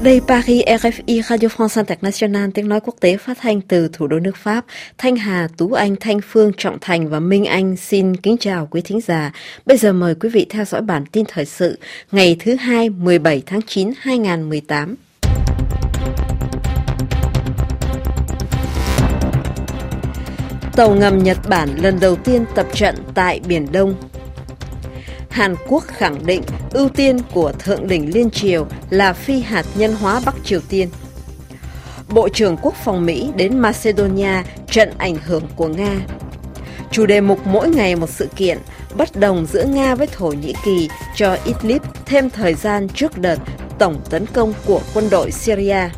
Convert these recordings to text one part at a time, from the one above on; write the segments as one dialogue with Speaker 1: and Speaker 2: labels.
Speaker 1: Đây Paris, RFI, Radio France International, tiếng nói quốc tế phát thanh từ thủ đô nước Pháp. Thanh Hà, Tú Anh, Thanh Phương, Trọng Thành và Minh Anh xin kính chào quý thính giả. Bây giờ mời quý vị theo dõi bản tin thời sự ngày thứ Hai, 17 tháng 9, 2018. Tàu ngầm Nhật Bản lần đầu tiên tập trận tại Biển Đông. Hàn Quốc khẳng định ưu tiên của Thượng đỉnh Liên Triều là phi hạt nhân hóa Bắc Triều Tiên. Bộ trưởng Quốc phòng Mỹ đến Macedonia trận ảnh hưởng của Nga. Chủ đề mục mỗi ngày một sự kiện, bất đồng giữa Nga với Thổ Nhĩ Kỳ cho Idlib thêm thời gian trước đợt tổng tấn công của quân đội Syria.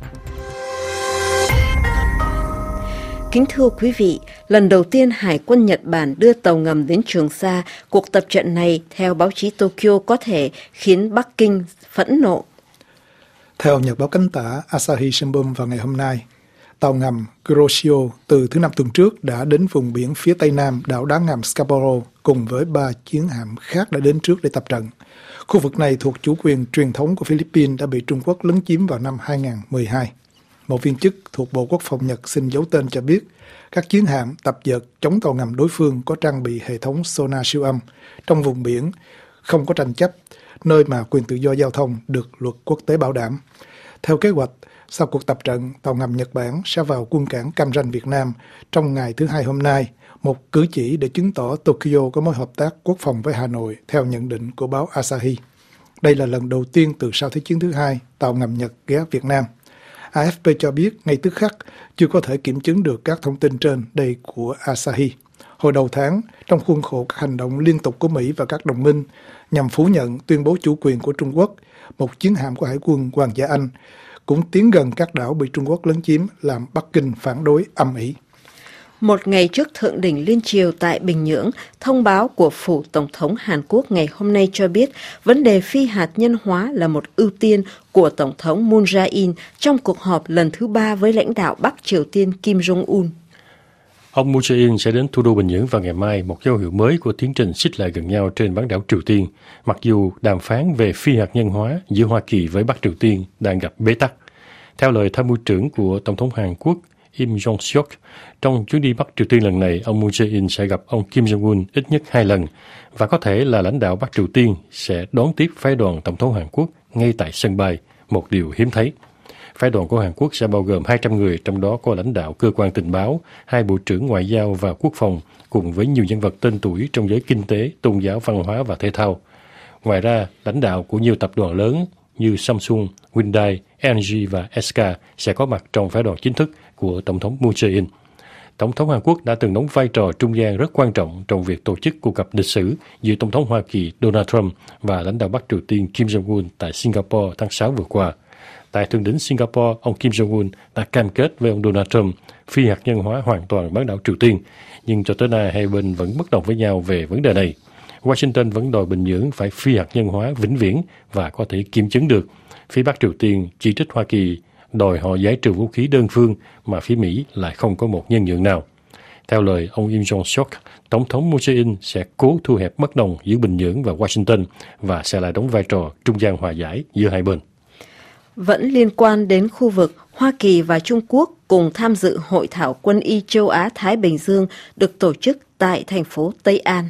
Speaker 1: Kính thưa quý vị, lần đầu tiên Hải quân Nhật Bản đưa tàu ngầm đến Trường Sa, cuộc tập trận này, theo báo chí Tokyo, có thể khiến Bắc Kinh phẫn nộ.
Speaker 2: Theo nhật báo cánh tả Asahi Shimbun vào ngày hôm nay, tàu ngầm Kuroshio từ thứ Năm tuần trước đã đến vùng biển phía tây nam đảo đá ngầm Scarborough cùng với 3 chiến hạm khác đã đến trước để tập trận. Khu vực này thuộc chủ quyền truyền thống của Philippines đã bị Trung Quốc lấn chiếm vào năm 2012. Một viên chức thuộc Bộ Quốc phòng Nhật xin giấu tên cho biết các chiến hạm tập dượt chống tàu ngầm đối phương có trang bị hệ thống sonar siêu âm trong vùng biển không có tranh chấp, nơi mà quyền tự do giao thông được luật quốc tế bảo đảm. Theo kế hoạch, sau cuộc tập trận, tàu ngầm Nhật Bản sẽ vào quân cảng Cam Ranh Việt Nam trong ngày thứ Hai hôm nay, một cử chỉ để chứng tỏ Tokyo có mối hợp tác quốc phòng với Hà Nội, theo nhận định của báo Asahi. Đây là lần đầu tiên từ sau Thế chiến thứ hai, tàu ngầm Nhật ghé Việt Nam. AFP cho biết ngay tức khắc chưa có thể kiểm chứng được các thông tin trên đây của Asahi. Hồi đầu tháng, trong khuôn khổ các hành động liên tục của Mỹ và các đồng minh nhằm phủ nhận tuyên bố chủ quyền của Trung Quốc, một chiến hạm của Hải quân Hoàng gia Anh cũng tiến gần các đảo bị Trung Quốc lấn chiếm, làm Bắc Kinh phản đối âm ỉ.
Speaker 1: Một ngày trước Thượng đỉnh Liên Triều tại Bình Nhưỡng, thông báo của Phủ Tổng thống Hàn Quốc ngày hôm nay cho biết vấn đề phi hạt nhân hóa là một ưu tiên của Tổng thống Moon Jae-in trong cuộc họp lần thứ 3 với lãnh đạo Bắc Triều Tiên Kim Jong-un.
Speaker 3: Ông Moon Jae-in sẽ đến thủ đô Bình Nhưỡng vào ngày mai, một dấu hiệu mới của tiến trình xích lại gần nhau trên bán đảo Triều Tiên, mặc dù đàm phán về phi hạt nhân hóa giữa Hoa Kỳ với Bắc Triều Tiên đang gặp bế tắc. Theo lời tham mưu trưởng của Tổng thống Hàn Quốc Im Jong-seok, trong chuyến đi Bắc Triều Tiên lần này, ông Moon Jae-in sẽ gặp ông Kim Jong-un ít nhất 2 lần, và có thể là lãnh đạo Bắc Triều Tiên sẽ đón tiếp phái đoàn Tổng thống Hàn Quốc ngay tại sân bay, một điều hiếm thấy. Phái đoàn của Hàn Quốc sẽ bao gồm 200 người, trong đó có lãnh đạo cơ quan tình báo, 2 bộ trưởng ngoại giao và quốc phòng, cùng với nhiều nhân vật tên tuổi trong giới kinh tế, tôn giáo, văn hóa và thể thao. Ngoài ra, lãnh đạo của nhiều tập đoàn lớn như Samsung, Hyundai, LG và SK sẽ có mặt trong phái đoàn chính thức của Tổng thống Moon Jae-in. Tổng thống Hàn Quốc đã từng đóng vai trò trung gian rất quan trọng trong việc tổ chức cuộc gặp lịch sử giữa Tổng thống Hoa Kỳ Donald Trump và lãnh đạo Bắc Triều Tiên Kim Jong-un tại Singapore tháng 6 vừa qua. Tại thượng đỉnh Singapore, ông Kim Jong-un đã cam kết với ông Donald Trump phi hạt nhân hóa hoàn toàn bán đảo Triều Tiên, nhưng cho tới nay hai bên vẫn bất đồng với nhau về vấn đề này. Washington vẫn đòi Bình Nhưỡng phải phi hạt nhân hóa vĩnh viễn và có thể kiểm chứng được. Phía Bắc Triều Tiên chỉ trích Hoa Kỳ đòi họ giải trừ vũ khí đơn phương mà phía Mỹ lại không có một nhân nhượng nào. Theo lời ông Im Jong-seok, Tổng thống Moon Jae-in sẽ cố thu hẹp bất đồng giữa Bình Nhưỡng và Washington và sẽ lại đóng vai trò trung gian hòa giải giữa hai bên.
Speaker 1: Vẫn liên quan đến khu vực, Hoa Kỳ và Trung Quốc cùng tham dự hội thảo quân y châu Á-Thái Bình Dương được tổ chức tại thành phố Tây An.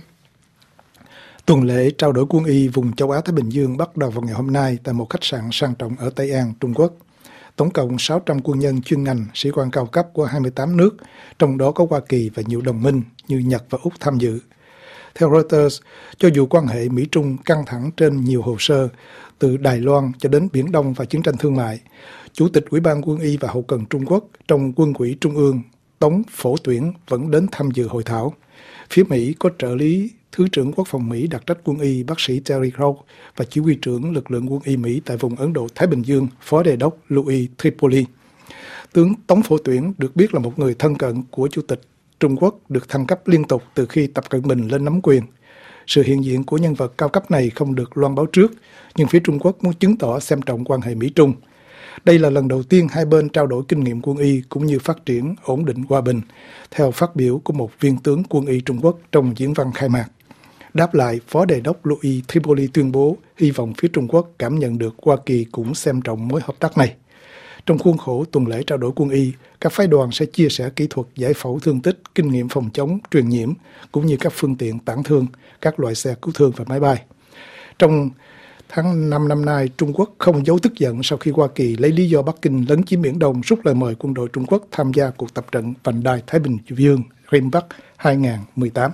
Speaker 2: Tuần lễ trao đổi quân y vùng châu Á-Thái Bình Dương bắt đầu vào ngày hôm nay tại một khách sạn sang trọng ở Tây An, Trung Quốc. Tổng cộng 600 quân nhân chuyên ngành, sĩ quan cao cấp của 28 nước, trong đó có Hoa Kỳ và nhiều đồng minh như Nhật và Úc tham dự. Theo Reuters, cho dù quan hệ Mỹ-Trung căng thẳng trên nhiều hồ sơ, từ Đài Loan cho đến Biển Đông và chiến tranh thương mại, Chủ tịch Ủy ban Quân y và Hậu cần Trung Quốc trong Quân ủy Trung ương Tống Phổ Tuyển vẫn đến tham dự hội thảo. Phía Mỹ có trợ lý Thứ trưởng Quốc phòng Mỹ đặc trách quân y bác sĩ Terry Crow và chỉ huy trưởng lực lượng quân y Mỹ tại vùng Ấn Độ-Thái Bình Dương, Phó Đề đốc Louis Tripoli. Tướng Tống Phổ Tuyển được biết là một người thân cận của Chủ tịch Trung Quốc, được thăng cấp liên tục từ khi Tập Cận Bình lên nắm quyền. Sự hiện diện của nhân vật cao cấp này không được loan báo trước, nhưng phía Trung Quốc muốn chứng tỏ xem trọng quan hệ Mỹ-Trung. Đây là lần đầu tiên hai bên trao đổi kinh nghiệm quân y cũng như phát triển ổn định hòa bình, theo phát biểu của một viên tướng quân y Trung Quốc trong diễn văn khai mạc. Đáp lại, Phó Đề đốc Louis Tripoli tuyên bố hy vọng phía Trung Quốc cảm nhận được Hoa Kỳ cũng xem trọng mối hợp tác này. Trong khuôn khổ tuần lễ trao đổi quân y, các phái đoàn sẽ chia sẻ kỹ thuật giải phẫu thương tích, kinh nghiệm phòng chống truyền nhiễm, cũng như các phương tiện tản thương, các loại xe cứu thương và máy bay. Trong tháng 5 năm nay, Trung Quốc không giấu tức giận sau khi Hoa Kỳ lấy lý do Bắc Kinh lấn chiếm Biển Đông rút lời mời quân đội Trung Quốc tham gia cuộc tập trận vành đai Thái Bình Dương RIMPAC 2018.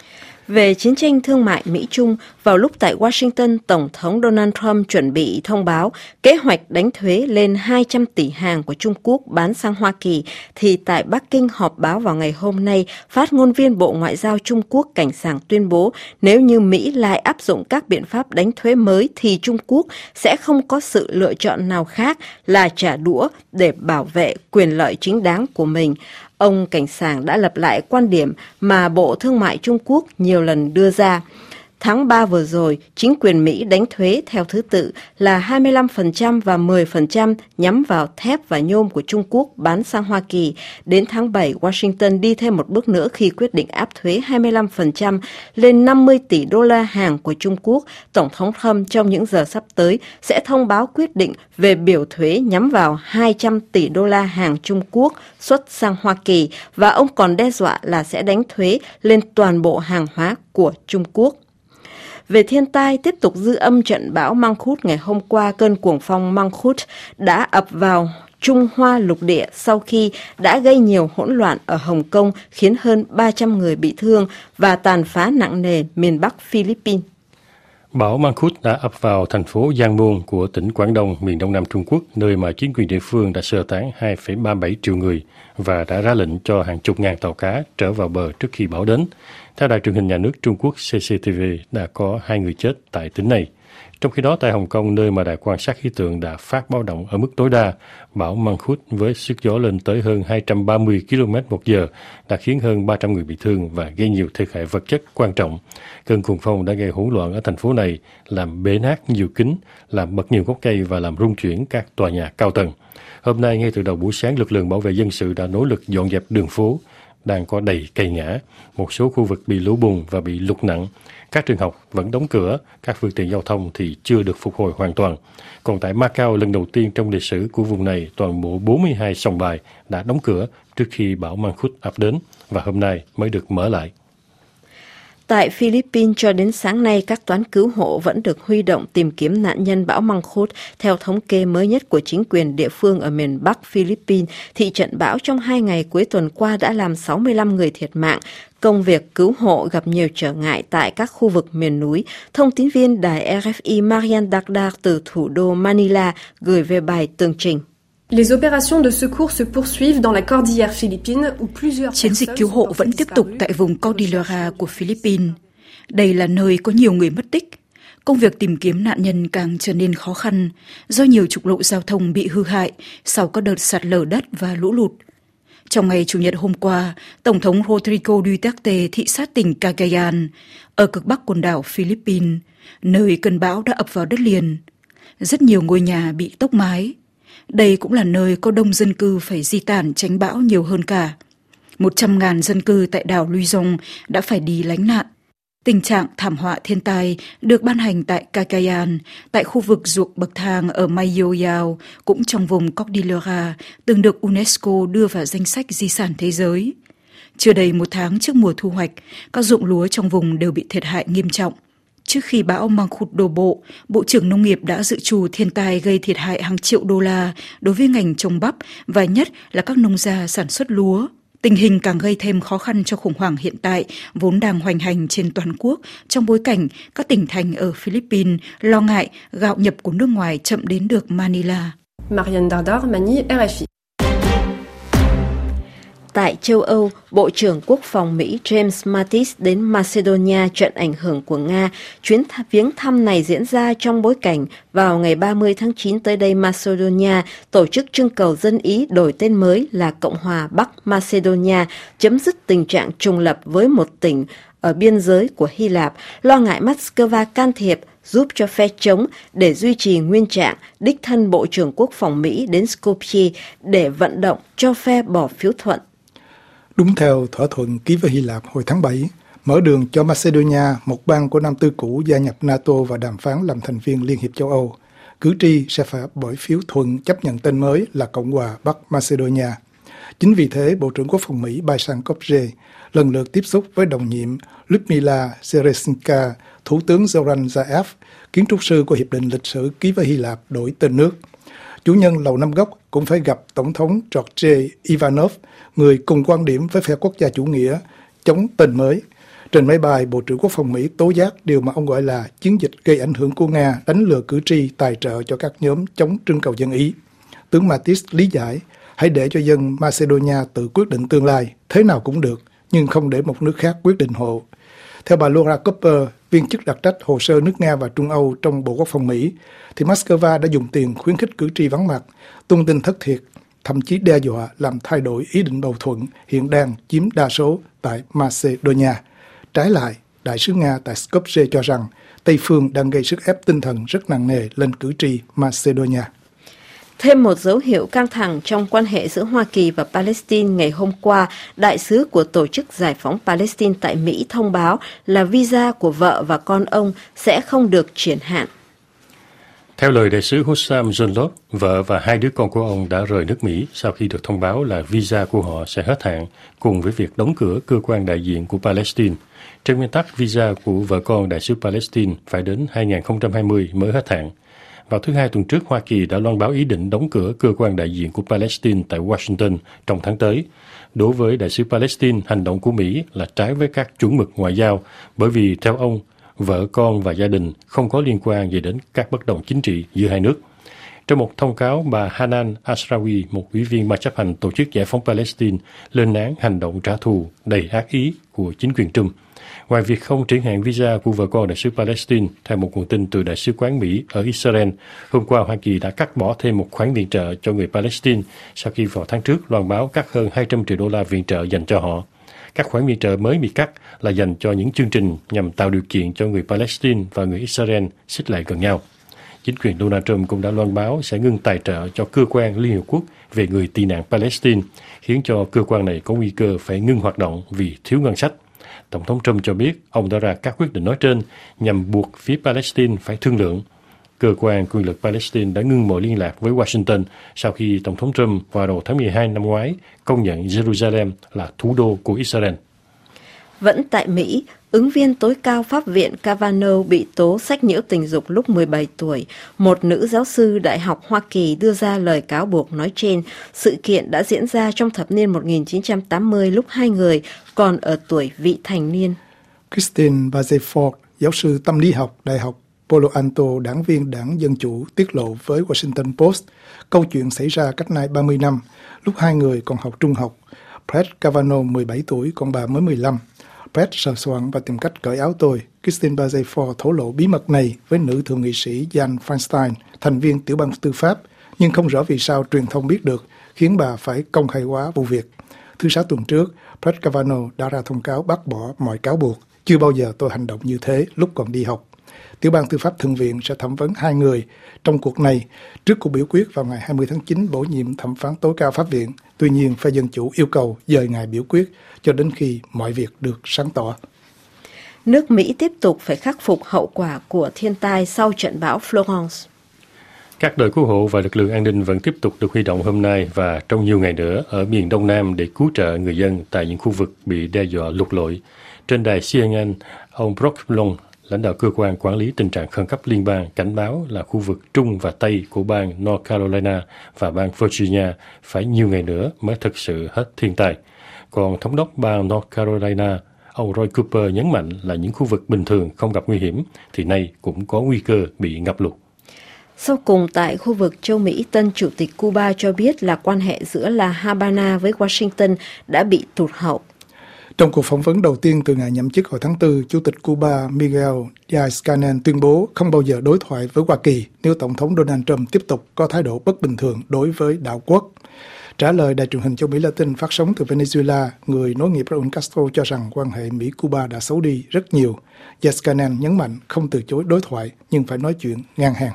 Speaker 1: Về chiến tranh thương mại Mỹ-Trung, vào lúc tại Washington, Tổng thống Donald Trump chuẩn bị thông báo kế hoạch đánh thuế lên 200 tỷ hàng của Trung Quốc bán sang Hoa Kỳ, thì tại Bắc Kinh họp báo vào ngày hôm nay, phát ngôn viên Bộ Ngoại giao Trung Quốc cảnh sảng tuyên bố nếu như Mỹ lại áp dụng các biện pháp đánh thuế mới thì Trung Quốc sẽ không có sự lựa chọn nào khác là trả đũa để bảo vệ quyền lợi chính đáng của mình. Ông cảnh sảng đã lặp lại quan điểm mà Bộ Thương mại Trung Quốc nhiều lần đưa ra. Tháng 3 vừa rồi, chính quyền Mỹ đánh thuế theo thứ tự là 25% và 10% nhắm vào thép và nhôm của Trung Quốc bán sang Hoa Kỳ. Đến tháng 7, Washington đi thêm một bước nữa khi quyết định áp thuế 25% lên 50 tỷ đô la hàng của Trung Quốc. Tổng thống Trump trong những giờ sắp tới sẽ thông báo quyết định về biểu thuế nhắm vào 200 tỷ đô la hàng Trung Quốc xuất sang Hoa Kỳ, và ông còn đe dọa là sẽ đánh thuế lên toàn bộ hàng hóa của Trung Quốc. Về thiên tai, tiếp tục dư âm trận bão Mangkhut ngày hôm qua, cơn cuồng phong Mangkhut đã ập vào Trung Hoa lục địa sau khi đã gây nhiều hỗn loạn ở Hồng Kông, khiến hơn 300 người bị thương và tàn phá nặng nề miền Bắc Philippines.
Speaker 3: Bão Mangkhut đã ập vào thành phố Giang Môn của tỉnh Quảng Đông, miền Đông Nam Trung Quốc, nơi mà chính quyền địa phương đã sơ tán 2,37 triệu người và đã ra lệnh cho hàng chục ngàn tàu cá trở vào bờ trước khi bão đến. Theo đài truyền hình nhà nước Trung Quốc CCTV, đã có 2 người chết tại tỉnh này. Trong khi đó, tại Hồng Kông, nơi mà đài quan sát khí tượng đã phát báo động ở mức tối đa, bão Mangkhut với sức gió lên tới hơn 230 km/h đã khiến hơn 300 người bị thương và gây nhiều thiệt hại vật chất quan trọng. Cơn cuồng phong đã gây hỗn loạn ở thành phố này, làm bể nát nhiều kính, làm bật nhiều gốc cây và làm rung chuyển các tòa nhà cao tầng. Hôm nay, ngay từ đầu buổi sáng, lực lượng bảo vệ dân sự đã nỗ lực dọn dẹp đường phố, đang có đầy cây ngã. Một số khu vực bị lũ bùn và bị lụt nặng. Các trường học vẫn đóng cửa, các phương tiện giao thông thì chưa được phục hồi hoàn toàn. Còn tại Macau, lần đầu tiên trong lịch sử của vùng này, toàn bộ 42 sòng bài đã đóng cửa trước khi bão Mangkhut ập đến và hôm nay mới được mở lại.
Speaker 1: Tại Philippines, cho đến sáng nay, các toán cứu hộ vẫn được huy động tìm kiếm nạn nhân bão Mangkhut. Theo thống kê mới nhất của chính quyền địa phương ở miền Bắc Philippines, thì trận bão trong 2 ngày cuối tuần qua đã làm 65 người thiệt mạng. Công việc cứu hộ gặp nhiều trở ngại tại các khu vực miền núi. Thông tin viên đài RFI Marian Dagdar từ thủ đô Manila gửi về bài tường trình.
Speaker 4: Les opérations de secours se poursuivent dans la Cordillère philippine où plusieurs
Speaker 5: Chiến dịch cứu hộ vẫn tiếp tục tại vùng Cordillera của Philippines. Đây là nơi có nhiều người mất tích. Công việc tìm kiếm nạn nhân càng trở nên khó khăn do nhiều trục lộ giao thông bị hư hại sau các đợt sạt lở đất và lũ lụt. Trong ngày Chủ nhật hôm qua, Tổng thống Rodrigo Duterte thị sát tỉnh Cagayan ở cực bắc quần đảo Philippines, nơi cơn bão đã ập vào đất liền. Rất nhiều ngôi nhà bị tốc mái. Đây cũng là nơi có đông dân cư phải di tản tránh bão nhiều hơn cả. 100.000 dân cư tại đảo Luzon đã phải đi lánh nạn. Tình trạng thảm họa thiên tai được ban hành tại Cagayan, tại khu vực ruộng bậc thang ở Mayoyao, cũng trong vùng Cordillera, từng được UNESCO đưa vào danh sách di sản thế giới. Chưa đầy 1 tháng trước mùa thu hoạch, các ruộng lúa trong vùng đều bị thiệt hại nghiêm trọng. Trước khi bão Mangkhut đổ bộ, Bộ trưởng Nông nghiệp đã dự trù thiên tai gây thiệt hại hàng triệu đô la đối với ngành trồng bắp và nhất là các nông gia sản xuất lúa. Tình hình càng gây thêm khó khăn cho khủng hoảng hiện tại vốn đang hoành hành trên toàn quốc trong bối cảnh các tỉnh thành ở Philippines lo ngại gạo nhập của nước ngoài chậm đến được Manila.
Speaker 4: Marianne Dardar, Manille, RFI.
Speaker 1: Tại châu Âu, Bộ trưởng Quốc phòng Mỹ James Mattis đến Macedonia trận ảnh hưởng của Nga. Chuyến viếng thăm này diễn ra trong bối cảnh vào ngày 30 tháng 9 tới đây Macedonia tổ chức trưng cầu dân Ý đổi tên mới là Cộng hòa Bắc Macedonia, chấm dứt tình trạng trùng lập với một tỉnh ở biên giới của Hy Lạp, lo ngại Moscow can thiệp giúp cho phe chống để duy trì nguyên trạng. Đích thân Bộ trưởng Quốc phòng Mỹ đến Skopje để vận động cho phe bỏ phiếu thuận.
Speaker 2: Đúng theo thỏa thuận ký với Hy Lạp hồi tháng 7, mở đường cho Macedonia, một bang của Nam Tư cũ, gia nhập NATO và đàm phán làm thành viên Liên hiệp châu Âu. Cử tri sẽ phải bỏ phiếu thuận chấp nhận tên mới là Cộng hòa Bắc Macedonia. Chính vì thế, Bộ trưởng Quốc phòng Mỹ bay sang Skopje lần lượt tiếp xúc với đồng nhiệm Lyudmila Zelenska, Thủ tướng Zoran Zaev, kiến trúc sư của hiệp định lịch sử ký với Hy Lạp đổi tên nước. Chủ nhân Lầu Năm Góc cũng phải gặp Tổng thống George Ivanov, người cùng quan điểm với phe quốc gia chủ nghĩa, chống tên mới. Trên máy bay, Bộ trưởng Quốc phòng Mỹ tố giác điều mà ông gọi là chiến dịch gây ảnh hưởng của Nga đánh lừa cử tri tài trợ cho các nhóm chống trưng cầu dân Ý. Tướng Mattis lý giải, hãy để cho dân Macedonia tự quyết định tương lai, thế nào cũng được, nhưng không để một nước khác quyết định hộ. Theo bà Laura Cooper, viên chức đặc trách hồ sơ nước Nga và Trung Âu trong Bộ Quốc phòng Mỹ, thì Moscow đã dùng tiền khuyến khích cử tri vắng mặt, tung tin thất thiệt, thậm chí đe dọa làm thay đổi ý định bầu thuận hiện đang chiếm đa số tại Macedonia. Trái lại, Đại sứ Nga tại Skopje cho rằng Tây phương đang gây sức ép tinh thần rất nặng nề lên cử tri Macedonia.
Speaker 1: Thêm một dấu hiệu căng thẳng trong quan hệ giữa Hoa Kỳ và Palestine ngày hôm qua, đại sứ của Tổ chức Giải phóng Palestine tại Mỹ thông báo là visa của vợ và con ông sẽ không được triển hạn.
Speaker 3: Theo lời đại sứ Hussam Zolot, vợ và hai đứa con của ông đã rời nước Mỹ sau khi được thông báo là visa của họ sẽ hết hạn, cùng với việc đóng cửa cơ quan đại diện của Palestine. Trên nguyên tắc, visa của vợ con đại sứ Palestine phải đến 2020 mới hết hạn. Vào thứ Hai tuần trước, Hoa Kỳ đã loan báo ý định đóng cửa cơ quan đại diện của Palestine tại Washington trong tháng tới. Đối với đại sứ Palestine, hành động của Mỹ là trái với các chuẩn mực ngoại giao, bởi vì theo ông, vợ con và gia đình không có liên quan gì đến các bất đồng chính trị giữa hai nước. Trong một thông cáo, bà Hanan Ashrawi, một ủy viên ban chấp hành Tổ chức Giải phóng Palestine, lên án hành động trả thù đầy ác ý của chính quyền Trump. Ngoài việc không triển hạn visa của vợ con đại sứ Palestine, theo một nguồn tin từ Đại sứ quán Mỹ ở Israel, hôm qua Hoa Kỳ đã cắt bỏ thêm một khoản viện trợ cho người Palestine sau khi vào tháng trước loan báo cắt hơn 200 triệu đô la viện trợ dành cho họ. Các khoản viện trợ mới bị cắt là dành cho những chương trình nhằm tạo điều kiện cho người Palestine và người Israel xích lại gần nhau. Chính quyền Donald Trump cũng đã loan báo sẽ ngừng tài trợ cho cơ quan Liên Hợp Quốc về người tị nạn Palestine, khiến cho cơ quan này có nguy cơ phải ngưng hoạt động vì thiếu ngân sách. Tổng thống Trump cho biết ông đã ra các quyết định nói trên nhằm buộc phía Palestine phải thương lượng. Cơ quan quyền lực Palestine đã ngưng mọi liên lạc với Washington sau khi Tổng thống Trump vào đầu tháng 12 năm ngoái công nhận Jerusalem là thủ đô của Israel.
Speaker 1: Vẫn tại Mỹ, ứng viên tối cao Pháp viện Kavanaugh bị tố sách nhiễu tình dục lúc 17 tuổi. Một nữ giáo sư Đại học Hoa Kỳ đưa ra lời cáo buộc nói trên. Sự kiện đã diễn ra trong thập niên 1980 lúc hai người còn ở tuổi vị thành niên.
Speaker 2: Christine Blasey Ford, giáo sư tâm lý học Đại học Palo Alto, đảng viên Đảng Dân Chủ, tiết lộ với Washington Post câu chuyện xảy ra cách nay 30 năm, lúc hai người còn học trung học. Brett Kavanaugh 17 tuổi, còn bà mới 15. Brett sờ soạn và tìm cách cởi áo tôi. Christine Blasey Ford thổ lộ bí mật này với nữ thượng nghị sĩ Jan Feinstein, thành viên tiểu ban tư pháp, nhưng không rõ vì sao truyền thông biết được, khiến bà phải công khai hóa vụ việc. Thứ Sáu tuần trước, Brett Kavanaugh đã ra thông cáo bác bỏ mọi cáo buộc. Chưa bao giờ tôi hành động như thế lúc còn đi học. Tiểu ban tư pháp thượng viện sẽ thẩm vấn hai người trong cuộc này trước cuộc biểu quyết vào ngày 20 tháng 9 bổ nhiệm thẩm phán tối cao Pháp viện. Tuy nhiên, phe Dân Chủ yêu cầu dời ngày biểu quyết cho đến khi mọi việc được sáng tỏ.
Speaker 1: Nước Mỹ tiếp tục phải khắc phục hậu quả của thiên tai sau trận bão Florence.
Speaker 3: Các đội cứu hộ và lực lượng an ninh vẫn tiếp tục được huy động hôm nay và trong nhiều ngày nữa ở miền Đông Nam để cứu trợ người dân tại những khu vực bị đe dọa lụt lội. Trên đài CNN, ông Brock Long, lãnh đạo cơ quan quản lý tình trạng khẩn cấp liên bang, cảnh báo là khu vực Trung và Tây của bang North Carolina và bang Virginia phải nhiều ngày nữa mới thực sự hết thiên tai. Còn thống đốc bang North Carolina, ông Roy Cooper nhấn mạnh là những khu vực bình thường không gặp nguy hiểm thì nay cũng có nguy cơ bị ngập lụt.
Speaker 1: Sau cùng tại khu vực châu Mỹ, tân Chủ tịch Cuba cho biết là quan hệ giữa La Habana với Washington đã bị tụt hậu.
Speaker 2: Trong cuộc phỏng vấn đầu tiên từ ngày nhậm chức hồi tháng 4, Chủ tịch Cuba Miguel Díaz-Canel tuyên bố không bao giờ đối thoại với Hoa Kỳ nếu Tổng thống Donald Trump tiếp tục có thái độ bất bình thường đối với đảo quốc. Trả lời đài truyền hình châu Mỹ Latin phát sóng từ Venezuela, người nối nghiệp Raúl Castro cho rằng quan hệ Mỹ-Cuba đã xấu đi rất nhiều. Díaz-Canel nhấn mạnh không từ chối đối thoại nhưng phải nói chuyện ngang hàng.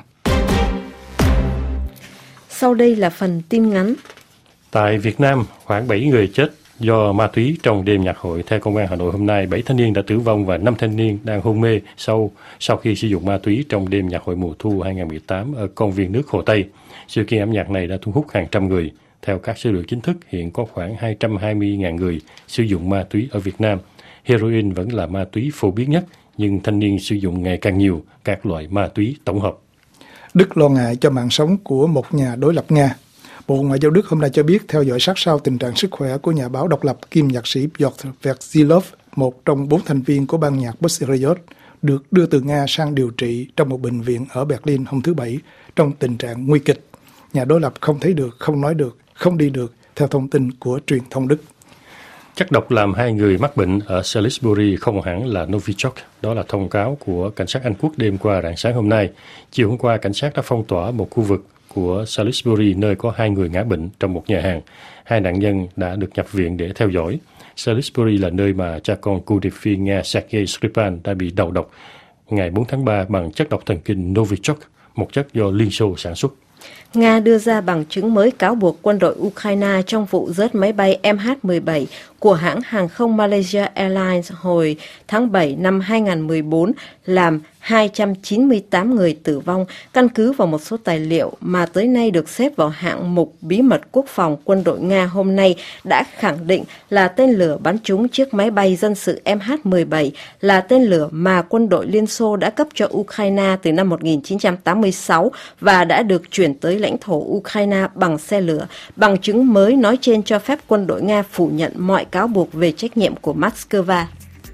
Speaker 1: Sau đây là phần tin ngắn.
Speaker 3: Tại Việt Nam, khoảng 7 người chết Do ma túy trong đêm nhạc hội, theo Công an Hà Nội hôm nay, 7 thanh niên đã tử vong và 5 thanh niên đang hôn mê sau khi sử dụng ma túy trong đêm nhạc hội mùa thu 2018 ở công viên nước Hồ Tây. Sự kiện âm nhạc này đã thu hút hàng trăm người. Theo các số liệu chính thức, hiện có khoảng 220.000 người sử dụng ma túy ở Việt Nam. Heroin vẫn là ma túy phổ biến nhất, nhưng thanh niên sử dụng ngày càng nhiều các loại ma túy tổng hợp.
Speaker 2: Đức lo ngại cho mạng sống của một nhà đối lập Nga. Bộ Ngoại giao Đức hôm nay cho biết theo dõi sát sao tình trạng sức khỏe của nhà báo độc lập kiêm nhạc sĩ Piotr Verdzilov, một trong 4 thành viên của ban nhạc Pussy Riot, được đưa từ Nga sang điều trị trong một bệnh viện ở Berlin hôm thứ Bảy trong tình trạng nguy kịch. Nhà đối lập không thấy được, không nói được, không đi được, theo thông tin của truyền thông Đức.
Speaker 3: Chất độc làm 2 người mắc bệnh ở Salisbury không hẳn là Novichok. Đó là thông cáo của cảnh sát Anh Quốc đêm qua rạng sáng hôm nay. Chiều hôm qua, cảnh sát đã phong tỏa một khu vực của Salisbury nơi có 2 người ngã bệnh trong một nhà hàng. 2 nạn nhân đã được nhập viện để theo dõi. Salisbury là nơi mà cha con cựu điệp viên Nga Sergei Skripal đã bị đầu độc ngày 4 tháng 3 bằng chất độc thần kinh Novichok, một chất do Liên Xô sản xuất.
Speaker 1: Nga đưa ra bằng chứng mới cáo buộc quân đội Ukraine trong vụ rớt máy bay MH17 của hãng hàng không Malaysia Airlines hồi tháng 7 năm 2014 làm 298 người tử vong, căn cứ vào một số tài liệu mà tới nay được xếp vào hạng mục bí mật quốc phòng. Quân đội Nga hôm nay đã khẳng định là tên lửa bắn trúng chiếc máy bay dân sự MH17 là tên lửa mà quân đội Liên Xô đã cấp cho Ukraine từ năm 1986 và đã được chuyển tới lãnh thổ Ukraine bằng xe lửa. Bằng chứng mới nói trên cho phép quân đội Nga phủ nhận mọi cáo buộc về trách nhiệm của Moscow.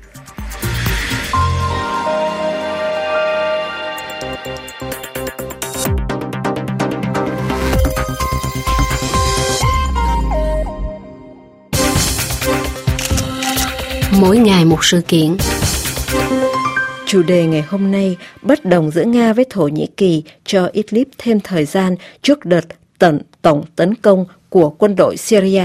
Speaker 6: Mỗi ngày một sự kiện.
Speaker 1: Chủ đề ngày hôm nay, bất đồng giữa Nga với Thổ Nhĩ Kỳ cho Idlib thêm thời gian trước đợt tổng tấn công của quân đội Syria.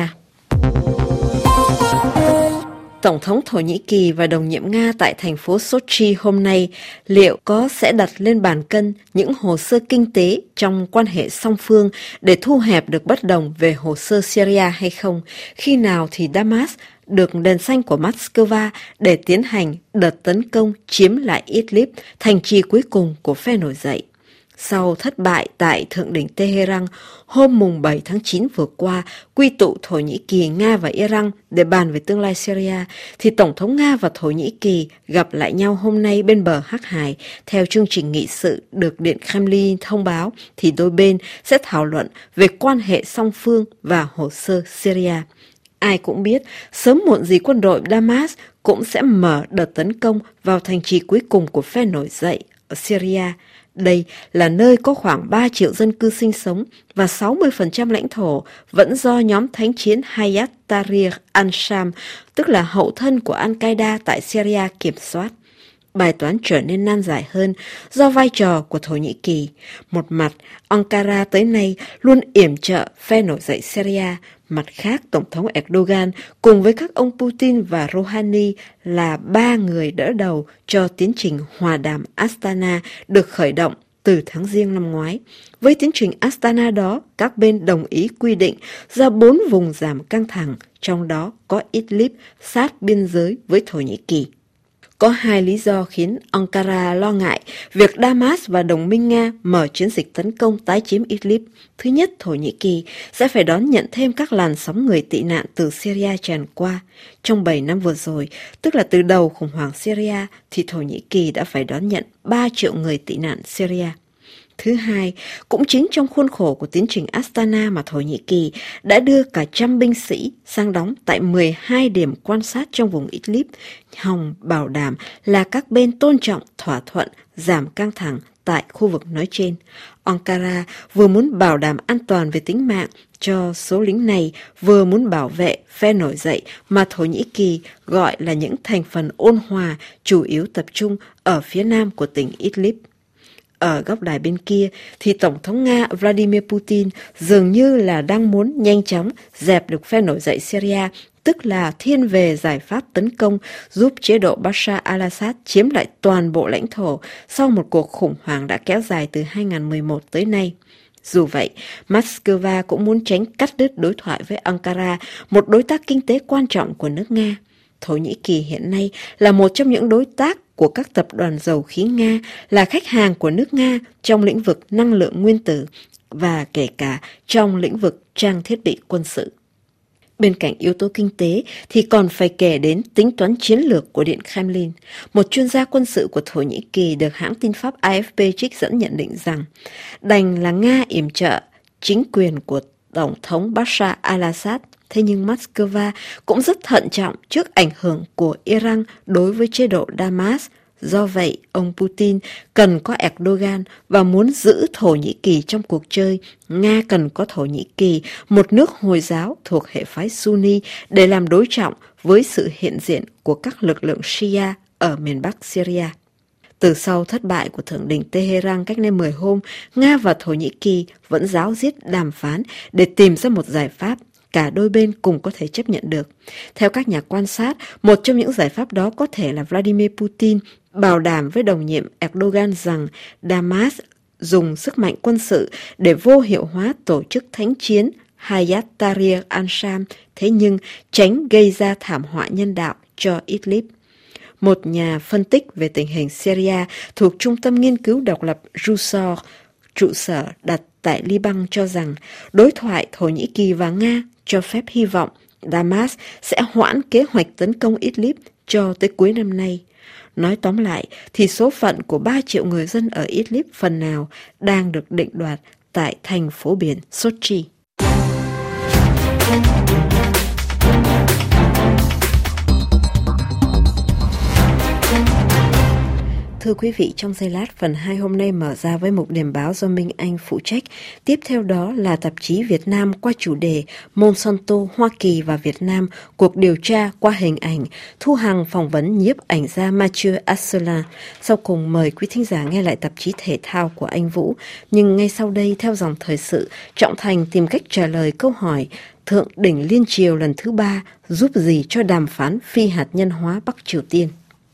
Speaker 1: Tổng thống Thổ Nhĩ Kỳ và đồng nhiệm Nga tại thành phố Sochi hôm nay liệu có sẽ đặt lên bàn cân những hồ sơ kinh tế trong quan hệ song phương để thu hẹp được bất đồng về hồ sơ Syria hay không? Khi nào thì Damas được đèn xanh của Moscow để tiến hành đợt tấn công chiếm lại Idlib, thành trì cuối cùng của phe nổi dậy. Sau thất bại tại Thượng đỉnh Tehran hôm mùng 7 tháng 9 vừa qua, quy tụ Thổ Nhĩ Kỳ, Nga và Iran để bàn về tương lai Syria, thì Tổng thống Nga và Thổ Nhĩ Kỳ gặp lại nhau hôm nay bên bờ Hắc Hải. Theo chương trình nghị sự được Điện Kremlin thông báo, thì đôi bên sẽ thảo luận về quan hệ song phương và hồ sơ Syria. Ai cũng biết, sớm muộn gì quân đội Damas cũng sẽ mở đợt tấn công vào thành trì cuối cùng của phe nổi dậy ở Syria. Đây là nơi có khoảng 3 triệu dân cư sinh sống và 60% lãnh thổ vẫn do nhóm thánh chiến Hayat Tahrir al-Sham, tức là hậu thân của Al-Qaeda tại Syria kiểm soát. Bài toán trở nên nan giải hơn do vai trò của Thổ Nhĩ Kỳ. Một mặt, Ankara tới nay luôn yểm trợ phe nổi dậy Syria. Mặt khác, Tổng thống Erdogan cùng với các ông Putin và Rouhani là 3 người đỡ đầu cho tiến trình hòa đàm Astana được khởi động từ tháng Giêng năm ngoái. Với tiến trình Astana đó, các bên đồng ý quy định ra 4 vùng giảm căng thẳng, trong đó có Idlib sát biên giới với Thổ Nhĩ Kỳ. Có 2 lý do khiến Ankara lo ngại việc Damas và đồng minh Nga mở chiến dịch tấn công tái chiếm Idlib. Thứ nhất, Thổ Nhĩ Kỳ sẽ phải đón nhận thêm các làn sóng người tị nạn từ Syria tràn qua. Trong 7 năm vừa rồi, tức là từ đầu khủng hoảng Syria, thì Thổ Nhĩ Kỳ đã phải đón nhận 3 triệu người tị nạn Syria. Thứ hai, cũng chính trong khuôn khổ của tiến trình Astana mà Thổ Nhĩ Kỳ đã đưa cả 100 binh sĩ sang đóng tại 12 điểm quan sát trong vùng Idlib, hòng bảo đảm là các bên tôn trọng thỏa thuận giảm căng thẳng tại khu vực nói trên. Ankara vừa muốn bảo đảm an toàn về tính mạng cho số lính này, vừa muốn bảo vệ phe nổi dậy mà Thổ Nhĩ Kỳ gọi là những thành phần ôn hòa, chủ yếu tập trung ở phía nam của tỉnh Idlib. Ở góc đài bên kia thì Tổng thống Nga Vladimir Putin dường như là đang muốn nhanh chóng dẹp được phe nổi dậy Syria, tức là thiên về giải pháp tấn công giúp chế độ Bashar al-Assad chiếm lại toàn bộ lãnh thổ sau một cuộc khủng hoảng đã kéo dài từ 2011 tới nay. Dù vậy, Moscow cũng muốn tránh cắt đứt đối thoại với Ankara, một đối tác kinh tế quan trọng của nước Nga. Thổ Nhĩ Kỳ hiện nay là một trong những đối tác của các tập đoàn dầu khí Nga, là khách hàng của nước Nga trong lĩnh vực năng lượng nguyên tử và kể cả trong lĩnh vực trang thiết bị quân sự. Bên cạnh yếu tố kinh tế thì còn phải kể đến tính toán chiến lược của Điện Kremlin. Một chuyên gia quân sự của Thổ Nhĩ Kỳ được hãng tin Pháp AFP trích dẫn nhận định rằng đành là Nga yểm trợ chính quyền của Tổng thống Bashar al-Assad, thế nhưng Moscow cũng rất thận trọng trước ảnh hưởng của Iran đối với chế độ Damas. Do vậy, ông Putin cần có Erdogan và muốn giữ Thổ Nhĩ Kỳ trong cuộc chơi. Nga cần có Thổ Nhĩ Kỳ, một nước Hồi giáo thuộc hệ phái Sunni, để làm đối trọng với sự hiện diện của các lực lượng Shia ở miền Bắc Syria. Từ sau thất bại của Thượng đỉnh Tehran cách đây 10 hôm, Nga và Thổ Nhĩ Kỳ vẫn ráo riết đàm phán để tìm ra một giải pháp cả đôi bên cùng có thể chấp nhận được. Theo các nhà quan sát, một trong những giải pháp đó có thể là Vladimir Putin bảo đảm với đồng nhiệm Erdogan rằng Damas dùng sức mạnh quân sự để vô hiệu hóa tổ chức thánh chiến Hayat Tahrir al-Sham, thế nhưng tránh gây ra thảm họa nhân đạo cho Idlib. Một nhà phân tích về tình hình Syria thuộc Trung tâm Nghiên cứu Độc lập Rusor, trụ sở đặt tại Liban cho rằng đối thoại Thổ Nhĩ Kỳ và Nga cho phép hy vọng Damas sẽ hoãn kế hoạch tấn công Idlib cho tới cuối năm nay. Nói tóm lại thì số phận của 3 triệu người dân ở Idlib phần nào đang được định đoạt tại thành phố biển Sochi. Thưa quý vị, trong giây lát, phần 2 hôm nay mở ra với mục điểm báo do Minh Anh phụ trách. Tiếp theo đó là tạp chí Việt Nam qua chủ đề Monsanto, Hoa Kỳ và Việt Nam, cuộc điều tra qua hình ảnh. Thu Hằng phỏng vấn nhiếp ảnh gia Mathieu Asselin. Sau cùng mời quý thính giả nghe lại tạp chí thể thao của anh Vũ. Nhưng ngay sau đây, theo dòng thời sự, Trọng Thành tìm cách trả lời câu hỏi Thượng đỉnh Liên Triều lần thứ 3 giúp gì cho đàm phán phi hạt nhân hóa Bắc Triều Tiên.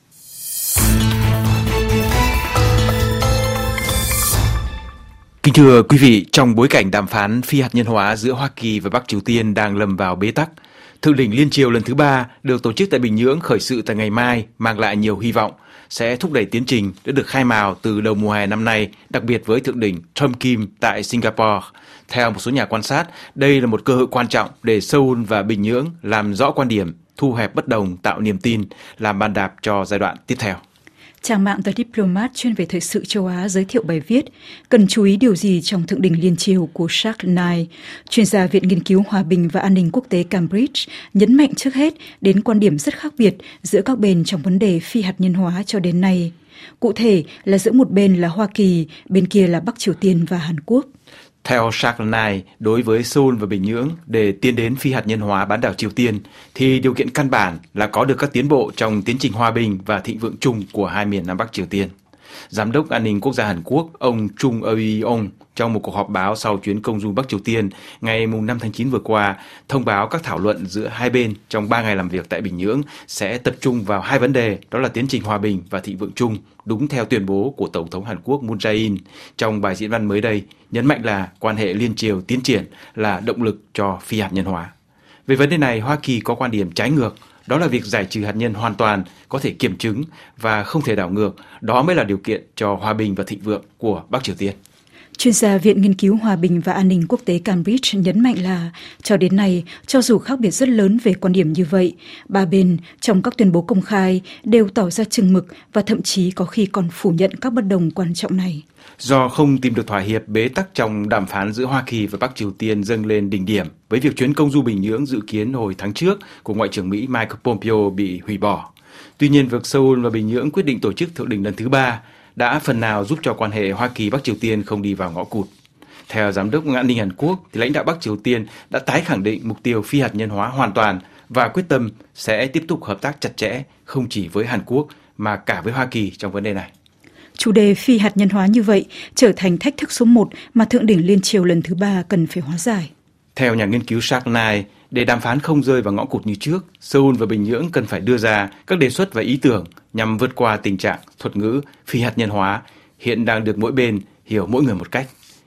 Speaker 7: Kính thưa quý vị, trong bối cảnh đàm phán phi hạt nhân hóa giữa Hoa Kỳ và Bắc Triều Tiên đang lâm vào bế tắc, Thượng đỉnh Liên Triều lần thứ 3 được tổ chức tại Bình Nhưỡng khởi sự tại ngày mai mang lại nhiều hy vọng sẽ thúc đẩy tiến trình đã được khai mào từ đầu mùa hè năm nay, đặc biệt với Thượng đỉnh Trump Kim tại Singapore. Theo một số nhà quan sát, đây là một cơ hội quan trọng để Seoul và Bình Nhưỡng làm rõ quan điểm, thu hẹp bất đồng, tạo niềm tin, làm bàn đạp cho giai đoạn tiếp theo.
Speaker 5: Trang mạng The Diplomat chuyên về thời sự châu Á giới thiệu bài viết cần chú ý điều gì trong Thượng đỉnh Liên Triều của Jacques Nye. Chuyên gia Viện Nghiên cứu Hòa bình và An ninh Quốc tế Cambridge nhấn mạnh trước hết đến quan điểm rất khác biệt giữa các bên trong vấn đề phi hạt nhân hóa cho đến nay. Cụ thể là giữa một bên là Hoa Kỳ, bên kia là Bắc Triều Tiên và Hàn Quốc.
Speaker 7: Theo Jacques Nye, đối với Seoul và Bình Nhưỡng để tiến đến phi hạt nhân hóa bán đảo Triều Tiên thì điều kiện căn bản là có được các tiến bộ trong tiến trình hòa bình và thịnh vượng chung của hai miền Nam Bắc Triều Tiên. Giám đốc An ninh Quốc gia Hàn Quốc, ông Chung Eui-yong, trong một cuộc họp báo sau chuyến công du Bắc Triều Tiên ngày 5 tháng 9 vừa qua, thông báo các thảo luận giữa hai bên trong 3 ngày làm việc tại Bình Nhưỡng sẽ tập trung vào hai vấn đề, đó là tiến trình hòa bình và thịnh vượng chung, đúng theo tuyên bố của Tổng thống Hàn Quốc Moon Jae-in trong bài diễn văn mới đây, nhấn mạnh là quan hệ liên triều tiến triển là động lực cho phi hạt nhân hóa. Về vấn đề này, Hoa Kỳ có quan điểm trái ngược, đó là việc giải trừ hạt nhân hoàn toàn có thể kiểm chứng và không thể đảo ngược, đó mới là điều kiện cho hòa bình và thịnh vượng của Bắc Triều Tiên.
Speaker 5: Chuyên gia Viện Nghiên cứu Hòa bình và An ninh Quốc tế Cambridge nhấn mạnh là cho đến nay, cho dù khác biệt rất lớn về quan điểm như vậy, ba bên trong các tuyên bố công khai đều tỏ ra chừng mực và thậm chí có khi còn phủ nhận các bất đồng quan trọng này.
Speaker 7: Do không tìm được thỏa hiệp, bế tắc trong đàm phán giữa Hoa Kỳ và Bắc Triều Tiên dâng lên đỉnh điểm với việc chuyến công du Bình Nhưỡng dự kiến hồi tháng trước của Ngoại trưởng Mỹ Mike Pompeo bị hủy bỏ. Tuy nhiên, việc Seoul và Bình Nhưỡng quyết định tổ chức thượng đỉnh lần thứ 3 đã phần nào giúp cho quan hệ Hoa Kỳ-Bắc Triều Tiên không đi vào ngõ cụt. Theo Giám đốc An ninh Hàn Quốc, thì lãnh đạo Bắc Triều Tiên đã tái khẳng định mục tiêu phi hạt nhân hóa hoàn toàn và quyết tâm sẽ tiếp tục hợp tác chặt chẽ không chỉ với Hàn Quốc mà cả với Hoa Kỳ trong vấn đề này.
Speaker 5: Chủ đề phi hạt nhân hóa như vậy trở thành thách thức số 1 mà Thượng đỉnh Liên Triều lần thứ 3 cần phải hóa giải.
Speaker 7: Theo nhà nghiên cứu Jacques Nye, để đàm phán không rơi vào ngõ cụt như trước, Seoul và Bình Nhưỡng cần phải đưa ra các đề xuất và ý tưởng nhằm vượt qua tình trạng thuật ngữ phi hạt nhân hóa hiện đang được mỗi bên hiểu mỗi người một cách.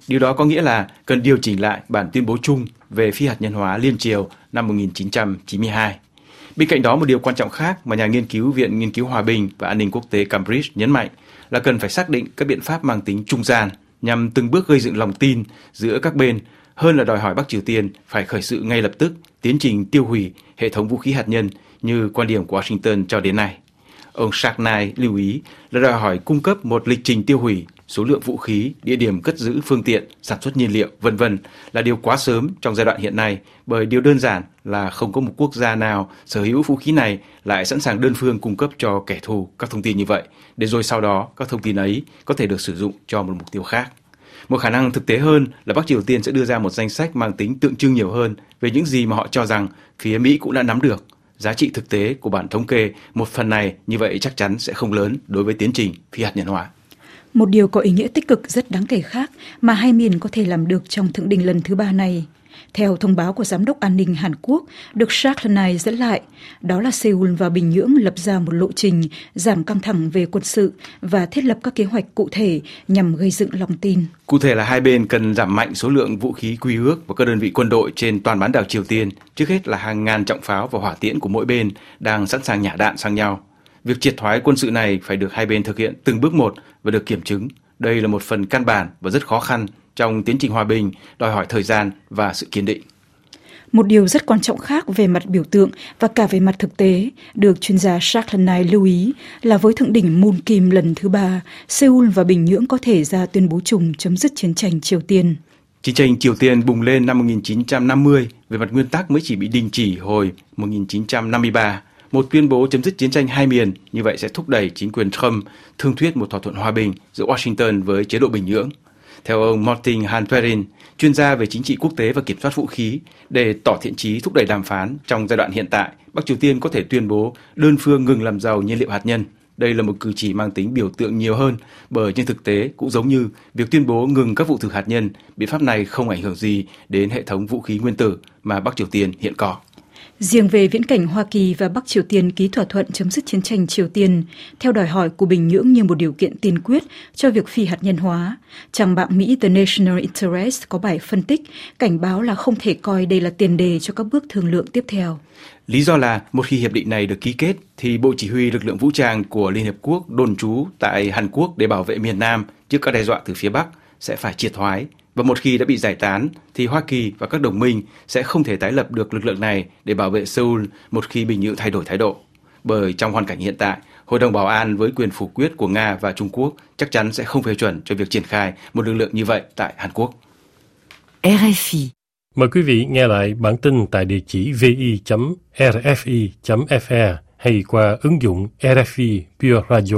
Speaker 7: Điều đó có nghĩa là cần điều chỉnh lại bản tuyên bố chung về phi hạt nhân hóa liên triều năm 1992. Bên cạnh đó, một điều quan trọng khác mà nhà nghiên cứu Viện Nghiên cứu Hòa bình và An ninh Quốc tế Cambridge nhấn mạnh là cần phải xác định các biện pháp mang tính trung gian nhằm từng bước gây dựng lòng tin giữa các bên, hơn là đòi hỏi Bắc Triều Tiên phải khởi sự ngay lập tức tiến trình tiêu hủy hệ thống vũ khí hạt nhân như quan điểm của Washington cho đến nay. Ông Sarney lưu ý là đòi hỏi cung cấp một lịch trình tiêu hủy, số lượng vũ khí, địa điểm cất giữ phương tiện, sản xuất nhiên liệu, v.v. là điều quá sớm trong giai đoạn hiện nay, bởi điều đơn giản là không có một quốc gia nào sở hữu vũ khí này lại sẵn sàng đơn phương cung cấp cho kẻ thù các thông tin như vậy, để rồi sau đó các thông tin ấy có thể được sử dụng cho một mục tiêu khác. Một khả năng thực tế hơn là Bắc Triều Tiên sẽ đưa ra một danh sách mang tính tượng trưng nhiều hơn về những gì mà họ cho rằng phía Mỹ cũng đã nắm được. Giá trị thực tế của bản thống kê một phần này như vậy chắc chắn sẽ không lớn đối với tiến trình phi hạt nhân hóa.
Speaker 5: Một điều có ý nghĩa tích cực rất đáng kể khác mà hai miền có thể làm được trong thượng đỉnh lần thứ 3 này, theo thông báo của Giám đốc An ninh Hàn Quốc được Sarney dẫn lại, đó là Seoul và Bình Nhưỡng lập ra một lộ trình giảm căng thẳng về quân sự và thiết lập các kế hoạch cụ thể nhằm gây dựng lòng tin.
Speaker 7: Cụ thể là hai bên cần giảm mạnh số lượng vũ khí quy ước và các đơn vị quân đội trên toàn bán đảo Triều Tiên, trước hết là hàng ngàn trọng pháo và hỏa tiễn của mỗi bên đang sẵn sàng nhả đạn sang nhau. Việc triệt thoái quân sự này phải được hai bên thực hiện từng bước một và được kiểm chứng. Đây là một phần căn bản và rất khó khăn trong tiến trình hòa bình, đòi hỏi thời gian và sự kiên định.
Speaker 5: Một điều rất quan trọng khác về mặt biểu tượng và cả về mặt thực tế được chuyên gia Sarney lưu ý là với thượng đỉnh Moon Kim lần thứ 3, Seoul và Bình Nhưỡng có thể ra tuyên bố chung chấm dứt chiến tranh Triều Tiên.
Speaker 7: Chiến tranh Triều Tiên bùng lên năm 1950, về mặt nguyên tắc mới chỉ bị đình chỉ hồi 1953. Một tuyên bố chấm dứt chiến tranh hai miền như vậy sẽ thúc đẩy chính quyền Trump thương thuyết một thỏa thuận hòa bình giữa Washington với chế độ Bình Nhưỡng. Theo ông Martin Halperin, chuyên gia về chính trị quốc tế và kiểm soát vũ khí, để tỏ thiện chí thúc đẩy đàm phán trong giai đoạn hiện tại, Bắc Triều Tiên có thể tuyên bố đơn phương ngừng làm giàu nhiên liệu hạt nhân. Đây là một cử chỉ mang tính biểu tượng nhiều hơn, bởi trên thực tế cũng giống như việc tuyên bố ngừng các vụ thử hạt nhân, biện pháp này không ảnh hưởng gì đến hệ thống vũ khí nguyên tử mà Bắc Triều Tiên hiện có.
Speaker 5: Riêng về viễn cảnh Hoa Kỳ và Bắc Triều Tiên ký thỏa thuận chấm dứt chiến tranh Triều Tiên theo đòi hỏi của Bình Nhưỡng như một điều kiện tiên quyết cho việc phi hạt nhân hóa, trang mạng Mỹ The National Interest có bài phân tích cảnh báo là không thể coi đây là tiền đề cho các bước thương lượng tiếp theo.
Speaker 7: Lý do là một khi hiệp định này được ký kết thì Bộ Chỉ huy lực lượng vũ trang của Liên Hiệp Quốc đồn trú tại Hàn Quốc để bảo vệ miền Nam trước các đe dọa từ phía Bắc sẽ phải triệt thoái. Và một khi đã bị giải tán thì Hoa Kỳ và các đồng minh sẽ không thể tái lập được lực lượng này để bảo vệ Seoul một khi Bình Nhưỡng thay đổi thái độ. Bởi trong hoàn cảnh hiện tại, Hội đồng Bảo an với quyền phủ quyết của Nga và Trung Quốc chắc chắn sẽ không phê chuẩn cho việc triển khai một lực lượng như vậy tại Hàn Quốc.
Speaker 6: RFI.
Speaker 3: Mời quý vị nghe lại bản tin tại địa chỉ vi.rfi.fr hay qua ứng dụng RFI Pure Radio.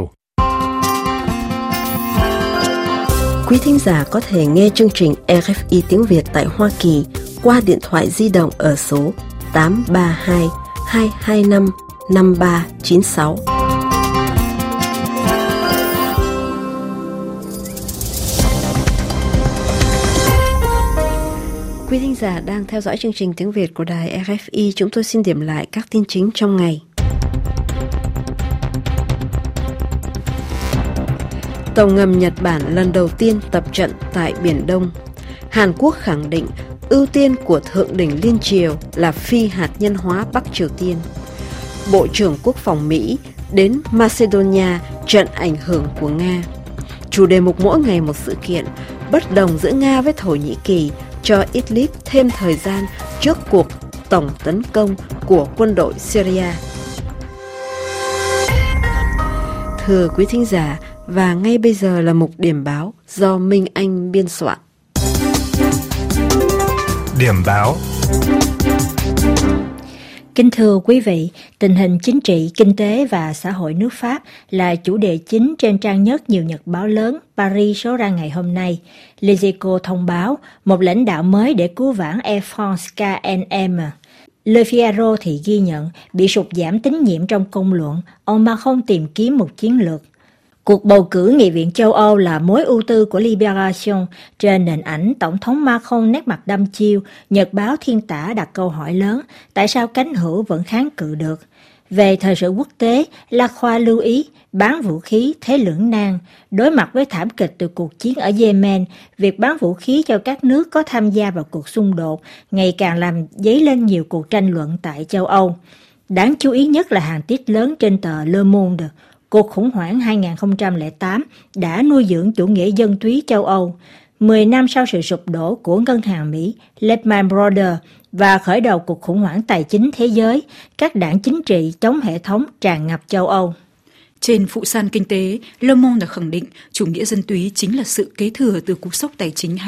Speaker 1: Quý thính giả có thể nghe chương trình RFI tiếng Việt tại Hoa Kỳ qua điện thoại di động ở số 832 225 5396. Quý thính giả đang theo dõi chương trình tiếng Việt của đài RFI. Chúng tôi xin điểm lại các tin chính trong ngày. Tàu ngầm Nhật Bản lần đầu tiên tập trận tại Biển Đông. Hàn Quốc khẳng định ưu tiên của Thượng đỉnh Liên Triều là phi hạt nhân hóa Bắc Triều Tiên. Bộ trưởng Quốc phòng Mỹ đến Macedonia trận ảnh hưởng của Nga. Chủ đề mục mỗi ngày một sự kiện, bất đồng giữa Nga với Thổ Nhĩ Kỳ cho Idlib thêm thời gian trước cuộc tổng tấn công của quân đội Syria. Thưa quý thính giả, và ngay bây giờ là mục điểm báo do Minh Anh biên soạn.
Speaker 8: Điểm báo.
Speaker 9: Kính thưa quý vị, tình hình chính trị, kinh tế và xã hội nước Pháp là chủ đề chính trên trang nhất nhiều nhật báo lớn Paris số ra ngày hôm nay. Les Echos thông báo một lãnh đạo mới để cứu vãn Air France KLM. Le Figaro thì ghi nhận bị sụt giảm tín nhiệm trong công luận, ông Macron tìm kiếm một chiến lược. Cuộc bầu cử Nghị viện châu Âu là mối ưu tư của Libération. Trên nền ảnh Tổng thống Macron nét mặt đăm chiêu, nhật báo Thiên Tả đặt câu hỏi lớn, tại sao cánh hữu vẫn kháng cự được? Về thời sự quốc tế, Lacroix lưu ý bán vũ khí thế lưỡng nan. Đối mặt với thảm kịch từ cuộc chiến ở Yemen, việc bán vũ khí cho các nước có tham gia vào cuộc xung đột ngày càng làm dấy lên nhiều cuộc tranh luận tại châu Âu. Đáng chú ý nhất là hàng tiết lớn trên tờ Le Monde. Cuộc khủng hoảng 2008 đã nuôi dưỡng chủ nghĩa dân túy châu Âu. 10 năm sau sự sụp đổ của ngân hàng Mỹ Lehman Brothers và khởi đầu cuộc khủng hoảng tài chính thế giới, các đảng chính trị chống hệ thống tràn ngập châu Âu.
Speaker 5: Trên phụ san kinh tế, Le Monde đã khẳng định chủ nghĩa dân túy chính là sự kế thừa từ cú sốc tài chính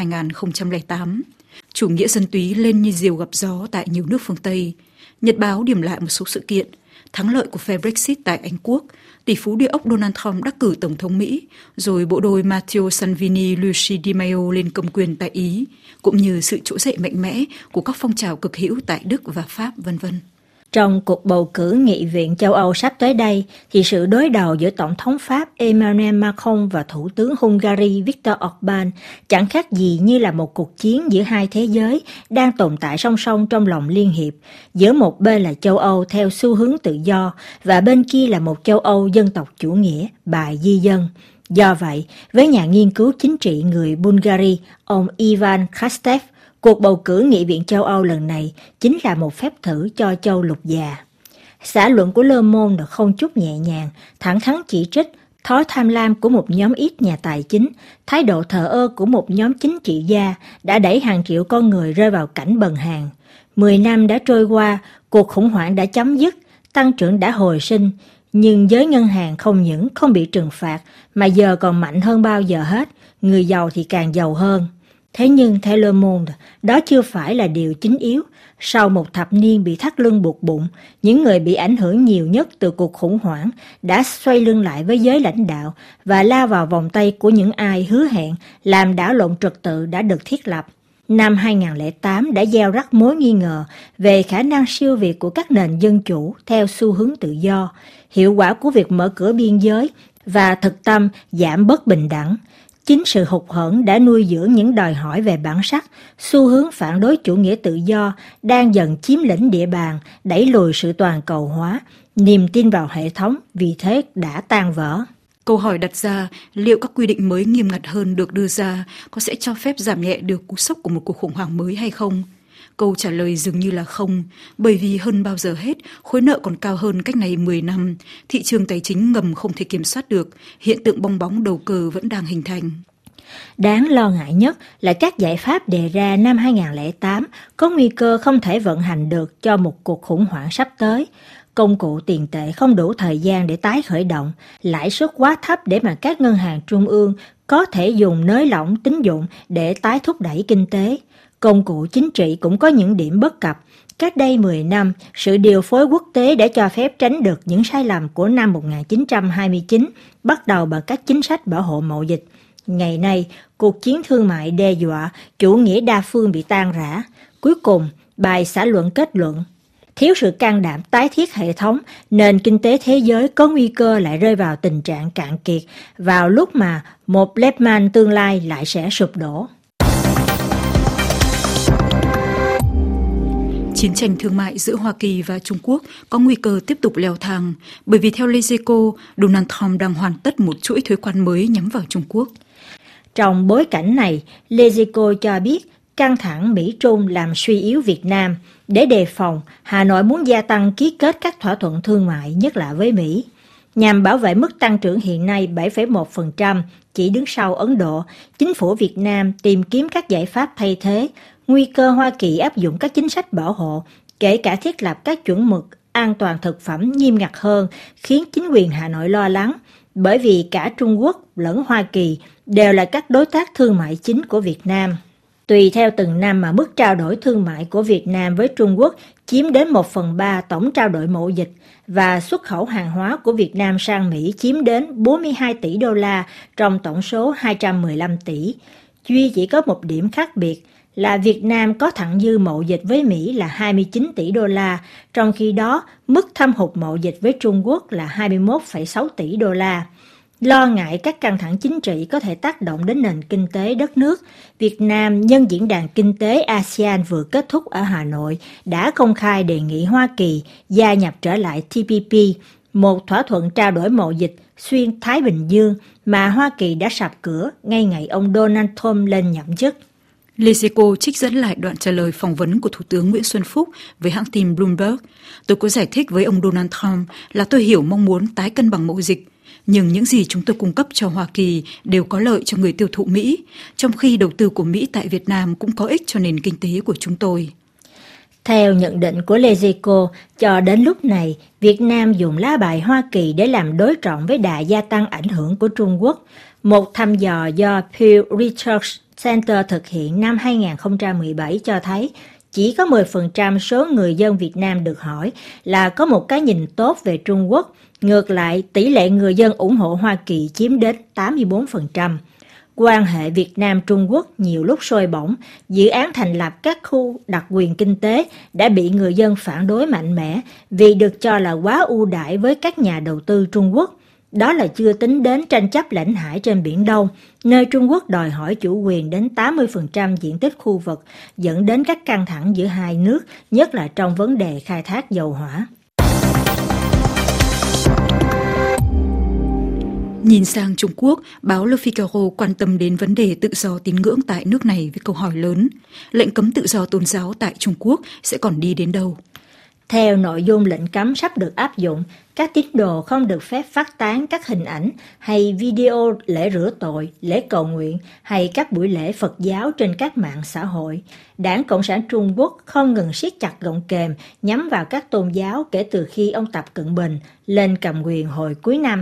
Speaker 5: 2008. Chủ nghĩa dân túy lên như diều gặp gió tại nhiều nước phương Tây. Nhật báo điểm lại một số sự kiện: thắng lợi của phe Brexit tại Anh Quốc, tỷ phú địa ốc Donald Trump đắc cử tổng thống Mỹ, rồi bộ đôi Matteo Salvini, Luigi Di Maio lên cầm quyền tại Ý, cũng như sự trỗi dậy mạnh mẽ của các phong trào cực hữu tại Đức và Pháp, v.v.
Speaker 9: Trong cuộc bầu cử nghị viện châu Âu sắp tới đây, thì sự đối đầu giữa Tổng thống Pháp Emmanuel Macron và Thủ tướng Hungary Viktor Orbán chẳng khác gì như là một cuộc chiến giữa hai thế giới đang tồn tại song song trong lòng liên hiệp. Giữa một bên là châu Âu theo xu hướng tự do và bên kia là một châu Âu dân tộc chủ nghĩa, bài di dân. Do vậy, với nhà nghiên cứu chính trị người Bulgaria, ông Ivan Krastev, cuộc bầu cử nghị viện châu Âu lần này chính là một phép thử cho châu lục già. Xã luận của Le Monde không chút nhẹ nhàng, thẳng thắn chỉ trích thói tham lam của một nhóm ít nhà tài chính, thái độ thờ ơ của một nhóm chính trị gia đã đẩy hàng triệu con người rơi vào cảnh bần hàng. 10 năm đã trôi qua, cuộc khủng hoảng đã chấm dứt, tăng trưởng đã hồi sinh, nhưng giới ngân hàng không những không bị trừng phạt mà giờ còn mạnh hơn bao giờ hết, người giàu thì càng giàu hơn. Thế nhưng theo Le Monde, đó chưa phải là điều chính yếu. Sau một thập niên bị thắt lưng buộc bụng, những người bị ảnh hưởng nhiều nhất từ cuộc khủng hoảng đã xoay lưng lại với giới lãnh đạo và lao vào vòng tay của những ai hứa hẹn làm đảo lộn trật tự đã được thiết lập. Năm 2008 đã gieo rắc mối nghi ngờ về khả năng siêu việt của các nền dân chủ theo xu hướng tự do, hiệu quả của việc mở cửa biên giới và thực tâm giảm bất bình đẳng. Chính sự hụt hẫng đã nuôi dưỡng những đòi hỏi về bản sắc, xu hướng phản đối chủ nghĩa tự do đang dần chiếm lĩnh địa bàn, đẩy lùi sự toàn cầu hóa, niềm tin vào hệ thống vì thế đã tan vỡ.
Speaker 5: Câu hỏi đặt ra, liệu các quy định mới nghiêm ngặt hơn được đưa ra có sẽ cho phép giảm nhẹ được cú sốc của một cuộc khủng hoảng mới hay không? Câu trả lời dường như là không, bởi vì hơn bao giờ hết, khối nợ còn cao hơn cách này 10 năm, thị trường tài chính ngầm không thể kiểm soát được, hiện tượng bong bóng đầu cơ vẫn đang hình thành.
Speaker 9: Đáng lo ngại nhất là các giải pháp đề ra năm 2008 có nguy cơ không thể vận hành được cho một cuộc khủng hoảng sắp tới. Công cụ tiền tệ không đủ thời gian để tái khởi động, lãi suất quá thấp để mà các ngân hàng trung ương có thể dùng nới lỏng tín dụng để tái thúc đẩy kinh tế. Công cụ chính trị cũng có những điểm bất cập. Cách đây 10 năm, sự điều phối quốc tế đã cho phép tránh được những sai lầm của năm 1929, bắt đầu bằng các chính sách bảo hộ mậu dịch. Ngày nay, cuộc chiến thương mại đe dọa, chủ nghĩa đa phương bị tan rã. Cuối cùng, bài xã luận kết luận, thiếu sự can đảm tái thiết hệ thống, nền kinh tế thế giới có nguy cơ lại rơi vào tình trạng cạn kiệt vào lúc mà một Lehman tương lai lại sẽ sụp đổ.
Speaker 5: Chiến tranh thương mại giữa Hoa Kỳ và Trung Quốc có nguy cơ tiếp tục leo thang, bởi vì theo Lezeco, Donald Trump đang hoàn tất một chuỗi thuế quan mới nhắm vào Trung Quốc.
Speaker 9: Trong bối cảnh này, Lezeco cho biết căng thẳng Mỹ-Trung làm suy yếu Việt Nam. Để đề phòng, Hà Nội muốn gia tăng ký kết các thỏa thuận thương mại, nhất là với Mỹ. Nhằm bảo vệ mức tăng trưởng hiện nay 7,1%, chỉ đứng sau Ấn Độ, chính phủ Việt Nam tìm kiếm các giải pháp thay thế. Nguy cơ Hoa Kỳ áp dụng các chính sách bảo hộ, kể cả thiết lập các chuẩn mực an toàn thực phẩm nghiêm ngặt hơn, khiến chính quyền Hà Nội lo lắng, bởi vì cả Trung Quốc lẫn Hoa Kỳ đều là các đối tác thương mại chính của Việt Nam. Tùy theo từng năm mà mức trao đổi thương mại của Việt Nam với Trung Quốc chiếm đến 1/3 tổng trao đổi mậu dịch và xuất khẩu hàng hóa của Việt Nam sang Mỹ chiếm đến 42 tỷ đô la trong tổng số 215 tỷ. Duy chỉ có một điểm khác biệt là Việt Nam có thặng dư mậu dịch với Mỹ là 29 tỷ đô la, trong khi đó mức thâm hụt mậu dịch với Trung Quốc là 21,6 tỷ đô la. Lo ngại các căng thẳng chính trị có thể tác động đến nền kinh tế đất nước, Việt Nam nhân diễn đàn kinh tế ASEAN vừa kết thúc ở Hà Nội đã công khai đề nghị Hoa Kỳ gia nhập trở lại TPP, một thỏa thuận trao đổi mậu dịch xuyên Thái Bình Dương mà Hoa Kỳ đã sập cửa ngay ngày ông Donald Trump lên nhậm chức.
Speaker 5: Leseco trích dẫn lại đoạn trả lời phỏng vấn của Thủ tướng Nguyễn Xuân Phúc với hãng tin Bloomberg. Tôi có giải thích với ông Donald Trump là tôi hiểu mong muốn tái cân bằng mậu dịch, nhưng những gì chúng tôi cung cấp cho Hoa Kỳ đều có lợi cho người tiêu thụ Mỹ, trong khi đầu tư của Mỹ tại Việt Nam cũng có ích cho nền kinh tế của chúng tôi.
Speaker 9: Theo nhận định của Leseco, cho đến lúc này, Việt Nam dùng lá bài Hoa Kỳ để làm đối trọng với đà gia tăng ảnh hưởng của Trung Quốc. Một thăm dò do Pew Research Center thực hiện năm 2017 cho thấy chỉ có 10% số người dân Việt Nam được hỏi là có một cái nhìn tốt về Trung Quốc. Ngược lại, tỷ lệ người dân ủng hộ Hoa Kỳ chiếm đến 84%. Quan hệ Việt Nam-Trung Quốc nhiều lúc sôi bỏng, dự án thành lập các khu đặc quyền kinh tế đã bị người dân phản đối mạnh mẽ vì được cho là quá ưu đãi với các nhà đầu tư Trung Quốc. Đó là chưa tính đến tranh chấp lãnh hải trên Biển Đông, nơi Trung Quốc đòi hỏi chủ quyền đến 80% diện tích khu vực, dẫn đến các căng thẳng giữa hai nước, nhất là trong vấn đề khai thác dầu hỏa.
Speaker 5: Nhìn sang Trung Quốc, báo Le Figaro quan tâm đến vấn đề tự do tín ngưỡng tại nước này với câu hỏi lớn: lệnh cấm tự do tôn giáo tại Trung Quốc sẽ còn đi đến đâu?
Speaker 9: Theo nội dung lệnh cấm sắp được áp dụng, các tín đồ không được phép phát tán các hình ảnh hay video lễ rửa tội, lễ cầu nguyện hay các buổi lễ Phật giáo trên các mạng xã hội. Đảng Cộng sản Trung Quốc không ngừng siết chặt gọng kềm nhắm vào các tôn giáo kể từ khi ông Tập Cận Bình lên cầm quyền hồi cuối năm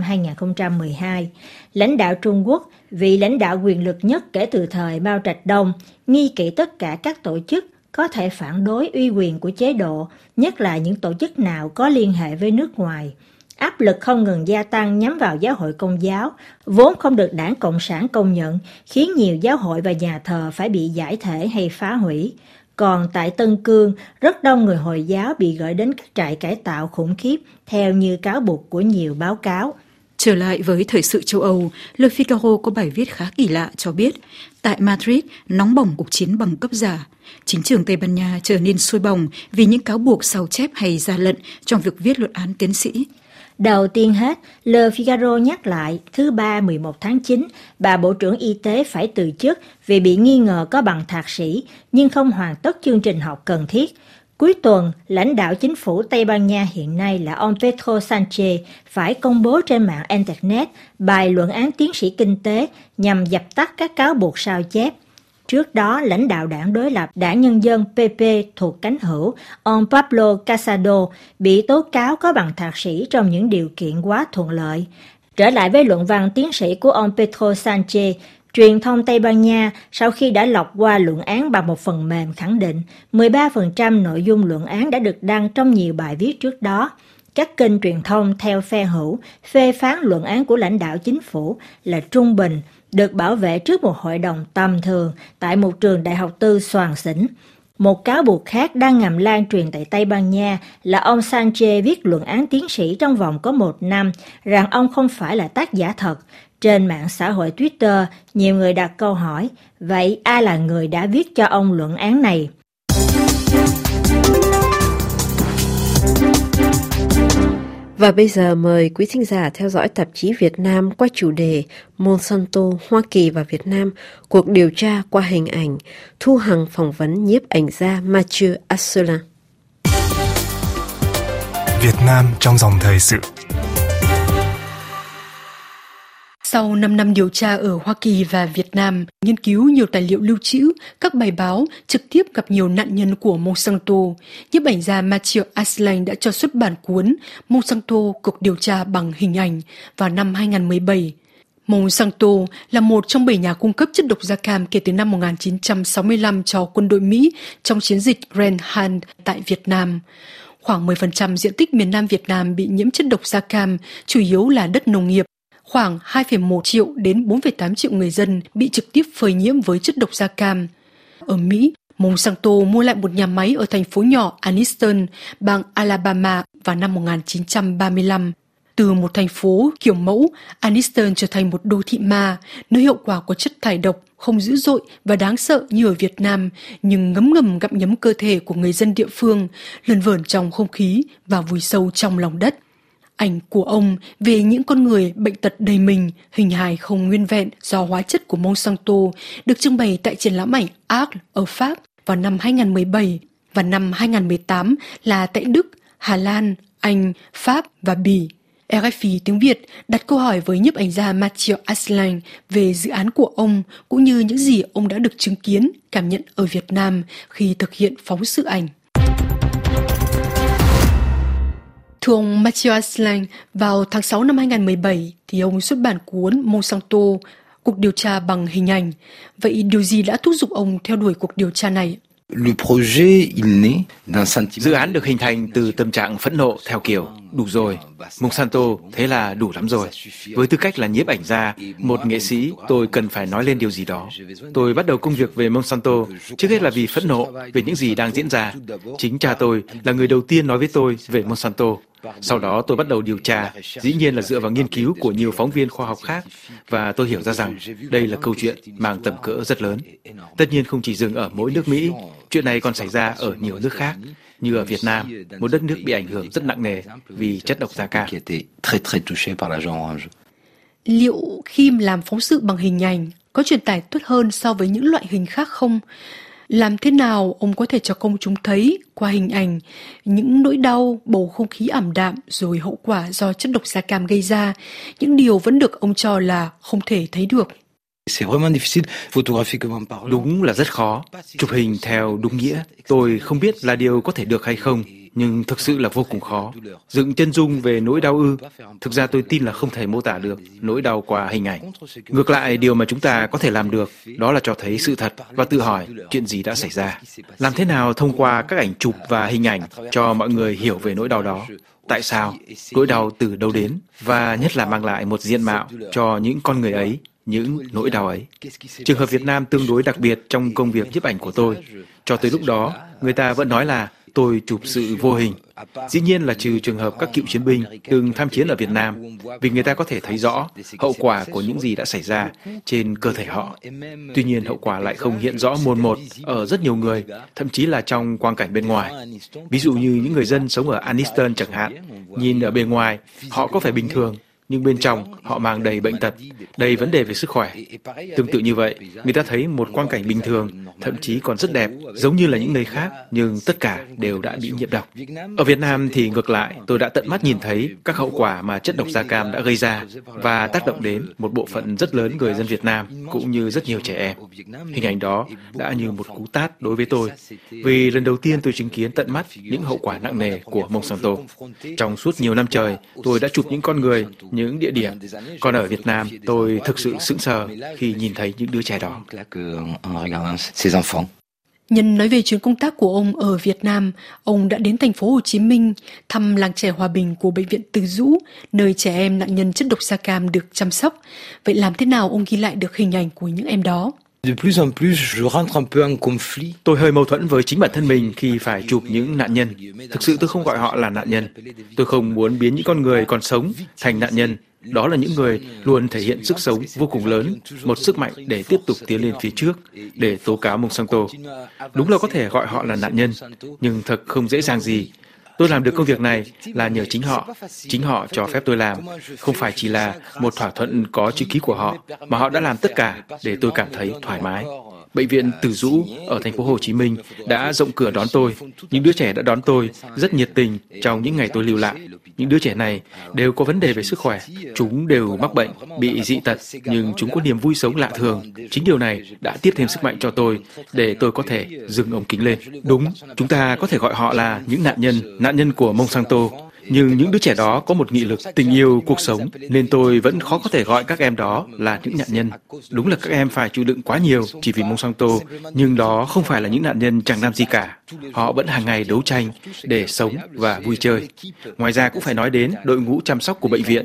Speaker 9: 2012. Lãnh đạo Trung Quốc, vị lãnh đạo quyền lực nhất kể từ thời Mao Trạch Đông, nghi kỵ tất cả các tổ chức có thể phản đối uy quyền của chế độ, nhất là những tổ chức nào có liên hệ với nước ngoài. Áp lực không ngừng gia tăng nhắm vào giáo hội Công giáo, vốn không được Đảng Cộng sản công nhận, khiến nhiều giáo hội và nhà thờ phải bị giải thể hay phá hủy. Còn tại Tân Cương, rất đông người Hồi giáo bị gửi đến các trại cải tạo khủng khiếp, theo như cáo buộc của nhiều báo cáo.
Speaker 5: Trở lại với thời sự châu Âu, Le Figaro có bài viết khá kỳ lạ cho biết, tại Madrid, nóng bỏng cuộc chiến bằng cấp giả. Chính trường Tây Ban Nha trở nên sôi bỏng vì những cáo buộc sao chép hay gian lận trong việc viết luận án tiến sĩ.
Speaker 9: Đầu tiên hết, Le Figaro nhắc lại, thứ Ba 11 tháng 9, bà Bộ trưởng Y tế phải từ chức vì bị nghi ngờ có bằng thạc sĩ, nhưng không hoàn tất chương trình học cần thiết. Cuối tuần, lãnh đạo chính phủ Tây Ban Nha hiện nay là ông Pedro Sanchez phải công bố trên mạng Internet bài luận án tiến sĩ kinh tế nhằm dập tắt các cáo buộc sao chép. Trước đó, lãnh đạo đảng đối lập Đảng Nhân dân PP thuộc cánh hữu, ông Pablo Casado, bị tố cáo có bằng thạc sĩ trong những điều kiện quá thuận lợi. Trở lại với luận văn tiến sĩ của ông Pedro Sanchez, truyền thông Tây Ban Nha sau khi đã lọc qua luận án bằng một phần mềm khẳng định 13% nội dung luận án đã được đăng trong nhiều bài viết trước đó. Các kênh truyền thông theo phe hữu phê phán luận án của lãnh đạo chính phủ là trung bình, được bảo vệ trước một hội đồng tầm thường tại một trường đại học tư soàn xỉn. Một cáo buộc khác đang ngầm lan truyền tại Tây Ban Nha là ông Sanchez viết luận án tiến sĩ trong vòng có 1 năm, rằng ông không phải là tác giả thật. Trên mạng xã hội Twitter, nhiều người đặt câu hỏi, vậy ai là người đã viết cho ông luận án này?
Speaker 1: Và bây giờ mời quý thính giả theo dõi tạp chí Việt Nam qua chủ đề Monsanto, Hoa Kỳ và Việt Nam, cuộc điều tra qua hình ảnh, Thu Hằng phỏng vấn nhiếp ảnh gia Mathieu Asselin.
Speaker 8: Việt Nam trong dòng thời sự.
Speaker 10: Sau 5 năm điều tra ở Hoa Kỳ và Việt Nam, nghiên cứu nhiều tài liệu lưu trữ, các bài báo, trực tiếp gặp nhiều nạn nhân của Monsanto, nhiếp ảnh gia Mathieu Asselin đã cho xuất bản cuốn Monsanto, cuộc điều tra bằng hình ảnh vào năm 2017. Monsanto là một trong 7 nhà cung cấp chất độc da cam kể từ năm 1965 cho quân đội Mỹ trong chiến dịch Grand Hunt tại Việt Nam. Khoảng 10% diện tích miền Nam Việt Nam bị nhiễm chất độc da cam, chủ yếu là đất nông nghiệp. Khoảng 2,1 triệu đến 4,8 triệu người dân bị trực tiếp phơi nhiễm với chất độc da cam. Ở Mỹ, Monsanto mua lại một nhà máy ở thành phố nhỏ Anniston, bang Alabama vào năm 1935. Từ một thành phố kiểu mẫu, Aniston trở thành một đô thị ma, nơi hậu quả của chất thải độc không dữ dội và đáng sợ như ở Việt Nam, nhưng ngấm ngầm gặm nhấm cơ thể của người dân địa phương, lẩn vẩn trong không khí và vùi sâu trong lòng đất. Ảnh của ông về những con người bệnh tật đầy mình, hình hài không nguyên vẹn do hóa chất của Monsanto được trưng bày tại triển lãm ảnh Arles ở Pháp vào năm 2017 và năm 2018 là tại Đức, Hà Lan, Anh, Pháp và Bỉ. RFI tiếng Việt đặt câu hỏi với nhiếp ảnh gia Mathieu Asselin về dự án của ông cũng như những gì ông đã được chứng kiến, cảm nhận ở Việt Nam khi thực hiện phóng sự ảnh. Thưa ông Mathieu Asselin, vào tháng 6 năm 2017 thì ông xuất bản cuốn Monsanto, cuộc điều tra bằng hình ảnh. Vậy điều gì đã thúc giục ông theo đuổi cuộc điều tra này?
Speaker 7: Dự án được hình thành từ tâm trạng phẫn nộ theo kiểu đủ rồi, Monsanto, thế là đủ lắm rồi. Với tư cách là nhiếp ảnh gia, một nghệ sĩ, tôi cần phải nói lên điều gì đó. Tôi bắt đầu công việc về Monsanto, trước hết là vì phẫn nộ về những gì đang diễn ra. Chính cha tôi là người đầu tiên nói với tôi về Monsanto. Sau đó tôi bắt đầu điều tra, dĩ nhiên là dựa vào nghiên cứu của nhiều phóng viên khoa học khác, và tôi hiểu ra rằng đây là câu chuyện mang tầm cỡ rất lớn. Tất nhiên không chỉ dừng ở mỗi nước Mỹ, chuyện này còn xảy ra ở nhiều nước khác, như ở Việt Nam, một đất nước bị ảnh hưởng rất nặng nề vì chất độc da cam.
Speaker 10: Liệu khi làm phóng sự bằng hình ảnh có truyền tải tốt hơn so với những loại hình khác không? Làm thế nào ông có thể cho công chúng thấy qua hình ảnh những nỗi đau, bầu không khí ảm đạm rồi hậu quả do chất độc da cam gây ra, những điều vẫn được ông cho là không thể thấy được?
Speaker 7: Đúng là rất khó. Chụp hình theo đúng nghĩa, tôi không biết là điều có thể được hay không, nhưng thực sự là vô cùng khó. Dựng chân dung về nỗi đau ư? Thực ra tôi tin là không thể mô tả được nỗi đau qua hình ảnh. Ngược lại, điều mà chúng ta có thể làm được đó là cho thấy sự thật và tự hỏi chuyện gì đã xảy ra. Làm thế nào thông qua các ảnh chụp và hình ảnh cho mọi người hiểu về nỗi đau đó. Tại sao? Nỗi đau từ đâu đến? Và nhất là mang lại một diện mạo cho những con người ấy, những nỗi đau ấy. Trường hợp Việt Nam tương đối đặc biệt trong công việc nhiếp ảnh của tôi. Cho tới lúc đó, người ta vẫn nói là tôi chụp sự vô hình. Dĩ nhiên là trừ trường hợp các cựu chiến binh từng tham chiến ở Việt Nam, vì người ta có thể thấy rõ hậu quả của những gì đã xảy ra trên cơ thể họ. Tuy nhiên hậu quả lại không hiện rõ mồn một ở rất nhiều người, thậm chí là trong quang cảnh bên ngoài. Ví dụ như những người dân sống ở Aniston chẳng hạn, nhìn ở bề ngoài họ có vẻ bình thường, nhưng bên trong họ mang đầy bệnh tật, đầy vấn đề về sức khỏe. Tương tự như vậy, người ta thấy một quang cảnh bình thường, thậm chí còn rất đẹp, giống như là những nơi khác, nhưng tất cả đều đã bị nhiễm độc. Ở Việt Nam thì ngược lại, tôi đã tận mắt nhìn thấy các hậu quả mà chất độc da cam đã gây ra và tác động đến một bộ phận rất lớn người dân Việt Nam, cũng như rất nhiều trẻ em. Hình ảnh đó đã như một cú tát đối với tôi, vì lần đầu tiên tôi chứng kiến tận mắt những hậu quả nặng nề của Monsanto. Trong suốt nhiều năm trời, tôi đã chụp những con người, những địa điểm. Còn ở Việt Nam, tôi thực sự sững sờ khi nhìn thấy những đứa trẻ đó.
Speaker 10: Nhân nói về chuyến công tác của ông ở Việt Nam, ông đã đến thành phố Hồ Chí Minh thăm làng trẻ hòa bình của bệnh viện Từ Dũ, nơi trẻ em nạn nhân chất độc da cam được chăm sóc. Vậy làm thế nào ông ghi lại được hình ảnh của những em đó?
Speaker 7: Tôi hơi mâu thuẫn với chính bản thân mình khi phải chụp những nạn nhân. Thực sự tôi không gọi họ là nạn nhân. Tôi không muốn biến những con người còn sống thành nạn nhân. Đó là những người luôn thể hiện sức sống vô cùng lớn, một sức mạnh để tiếp tục tiến lên phía trước, để tố cáo Monsanto. Đúng là có thể gọi họ là nạn nhân, nhưng thật không dễ dàng gì. Tôi làm được công việc này là nhờ chính họ cho phép tôi làm, không phải chỉ là một thỏa thuận có chữ ký của họ, mà họ đã làm tất cả để tôi cảm thấy thoải mái. Bệnh viện Từ Dũ ở thành phố Hồ Chí Minh đã rộng cửa đón tôi. Những đứa trẻ đã đón tôi rất nhiệt tình trong những ngày tôi lưu lại. Những đứa trẻ này đều có vấn đề về sức khỏe. Chúng đều mắc bệnh, bị dị tật, nhưng chúng có niềm vui sống lạ thường. Chính điều này đã tiếp thêm sức mạnh cho tôi để tôi có thể dừng ống kính lên. Đúng, chúng ta có thể gọi họ là những nạn nhân của Monsanto. Nhưng những đứa trẻ đó có một nghị lực, tình yêu cuộc sống, nên tôi vẫn khó có thể gọi các em đó là những nạn nhân. Đúng là các em phải chịu đựng quá nhiều chỉ vì Monsanto, nhưng đó không phải là những nạn nhân chẳng làm gì cả. Họ vẫn hàng ngày đấu tranh để sống và vui chơi. Ngoài ra cũng phải nói đến đội ngũ chăm sóc của bệnh viện.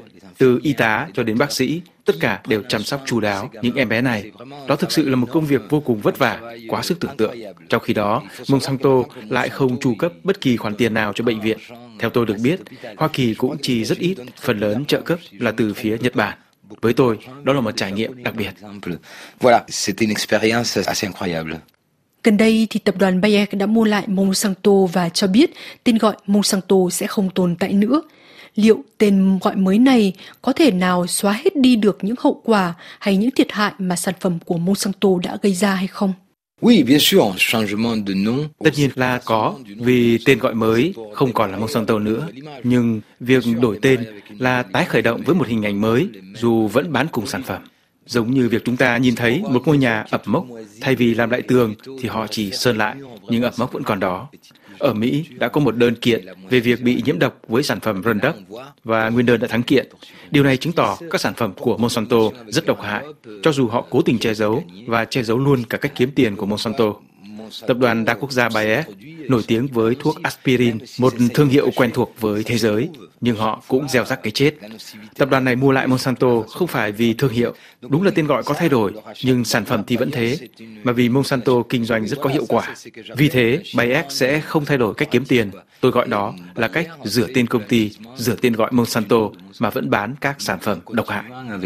Speaker 7: từ y tá cho đến bác sĩ, tất cả đều chăm sóc chu đáo những em bé này. Đó thực sự là một công việc vô cùng vất vả, quá sức tưởng tượng. Trong khi đó, Monsanto lại không chu cấp bất kỳ khoản tiền nào cho bệnh viện. Theo tôi được biết, Hoa Kỳ cũng chi rất ít, phần lớn trợ cấp là từ phía Nhật Bản. Với tôi, đó là một trải nghiệm đặc biệt.
Speaker 11: Voilà, c'était une expérience assez incroyable.
Speaker 10: Gần đây thì tập đoàn Bayer đã mua lại Monsanto và cho biết tên gọi Monsanto sẽ không tồn tại nữa. Liệu tên gọi mới này có thể nào xóa hết đi được những hậu quả hay những thiệt hại mà sản phẩm của Monsanto đã gây ra hay không?
Speaker 11: Oui, bien sûr, changement de nom.
Speaker 7: Tất nhiên là có, vì tên gọi mới không còn là Monsanto nữa. Nhưng việc đổi tên là tái khởi động với một hình ảnh mới, dù vẫn bán cùng sản phẩm. Giống như việc chúng ta nhìn thấy một ngôi nhà ẩm mốc, thay vì làm lại tường thì họ chỉ sơn lại, nhưng ẩm mốc vẫn còn đó. Ở Mỹ đã có một đơn kiện về việc bị nhiễm độc với sản phẩm Roundup và nguyên đơn đã thắng kiện. Điều này chứng tỏ các sản phẩm của Monsanto rất độc hại, cho dù họ cố tình che giấu và che giấu luôn cả cách kiếm tiền của Monsanto. Tập đoàn đa quốc gia Bayer nổi tiếng với thuốc aspirin, một thương hiệu quen thuộc với thế giới, nhưng họ cũng gieo rắc cái chết. Tập đoàn này mua lại Monsanto không phải vì thương hiệu, đúng là tên gọi có thay đổi, nhưng sản phẩm thì vẫn thế, mà vì Monsanto kinh doanh rất có hiệu quả. Vì thế, Bayer sẽ không thay đổi cách kiếm tiền. Tôi gọi đó là cách rửa tên công ty, rửa tên gọi Monsanto mà vẫn bán các sản phẩm độc hại.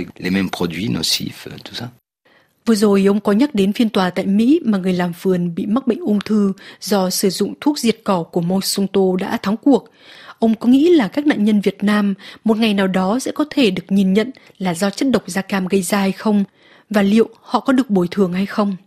Speaker 10: Vừa rồi ông có nhắc đến phiên tòa tại Mỹ mà người làm vườn bị mắc bệnh ung thư do sử dụng thuốc diệt cỏ của Monsanto đã thắng cuộc. Ông có nghĩ là các nạn nhân Việt Nam một ngày nào đó sẽ có thể được nhìn nhận là do chất độc da cam gây ra hay không? Và liệu họ có được bồi thường hay không?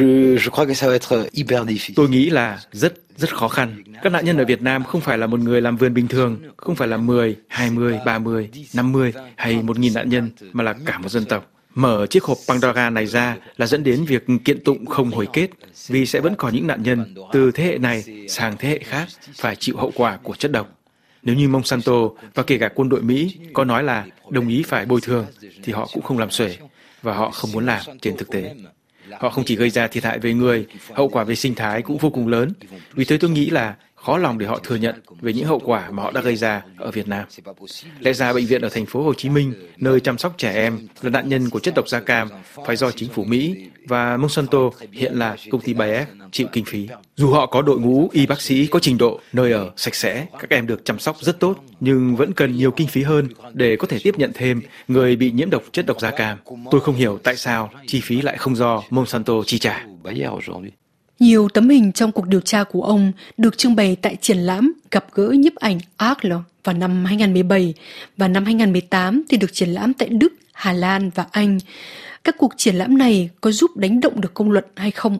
Speaker 7: Tôi nghĩ là rất khó khăn. Các nạn nhân ở Việt Nam không phải là một người làm vườn bình thường, không phải là 10, 20, 30, 50 hay 1.000 nạn nhân, mà là cả một dân tộc. Mở chiếc hộp Pandora này ra là dẫn đến việc kiện tụng không hồi kết, vì sẽ vẫn còn những nạn nhân từ thế hệ này sang thế hệ khác phải chịu hậu quả của chất độc. Nếu như Monsanto và kể cả quân đội Mỹ có nói là đồng ý phải bồi thường, thì họ cũng không làm xuể, và họ không muốn làm trên thực tế. Họ không chỉ gây ra thiệt hại về người, hậu quả về sinh thái cũng vô cùng lớn. Vì thế tôi nghĩ là khó lòng để họ thừa nhận về những hậu quả mà họ đã gây ra ở Việt Nam. Lẽ ra bệnh viện ở thành phố Hồ Chí Minh, nơi chăm sóc trẻ em là nạn nhân của chất độc da cam, phải do chính phủ Mỹ và Monsanto, hiện là công ty Bayer, chịu kinh phí. Dù họ có đội ngũ y bác sĩ có trình độ, nơi ở sạch sẽ, các em được chăm sóc rất tốt, nhưng vẫn cần nhiều kinh phí hơn để có thể tiếp nhận thêm người bị nhiễm độc chất độc da cam. Tôi không hiểu tại sao chi phí lại không do Monsanto chi trả.
Speaker 10: Nhiều tấm hình trong cuộc điều tra của ông được trưng bày tại triển lãm gặp gỡ nhiếp ảnh Arles vào năm 2017 và năm 2018 thì được triển lãm tại Đức, Hà Lan và Anh. Các cuộc triển lãm này có giúp đánh động được công luận hay không?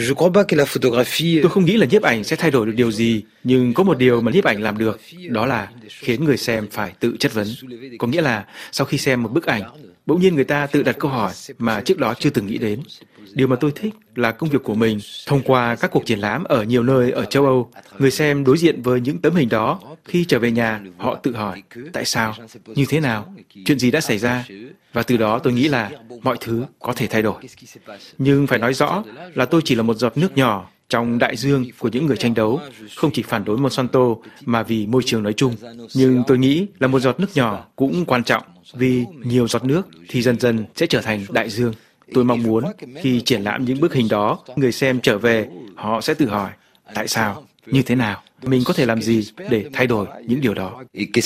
Speaker 7: Tôi không nghĩ là nhiếp ảnh sẽ thay đổi được điều gì, nhưng có một điều mà nhiếp ảnh làm được, đó là khiến người xem phải tự chất vấn. Có nghĩa là sau khi xem một bức ảnh, bỗng nhiên người ta tự đặt câu hỏi mà trước đó chưa từng nghĩ đến. Điều mà tôi thích là công việc của mình. Thông qua các cuộc triển lãm ở nhiều nơi ở châu Âu, người xem đối diện với những tấm hình đó, khi trở về nhà, họ tự hỏi, tại sao, như thế nào, chuyện gì đã xảy ra? Và từ đó tôi nghĩ là mọi thứ có thể thay đổi. Nhưng phải nói rõ là tôi chỉ là một giọt nước nhỏ trong đại dương của những người tranh đấu, không chỉ phản đối Monsanto mà vì môi trường nói chung. Nhưng tôi nghĩ là một giọt nước nhỏ cũng quan trọng, vì nhiều giọt nước thì dần dần sẽ trở thành đại dương. Tôi mong muốn khi triển lãm những bức hình đó, người xem trở về, họ sẽ tự hỏi, tại sao, như thế nào, mình có thể làm gì để thay đổi những điều đó.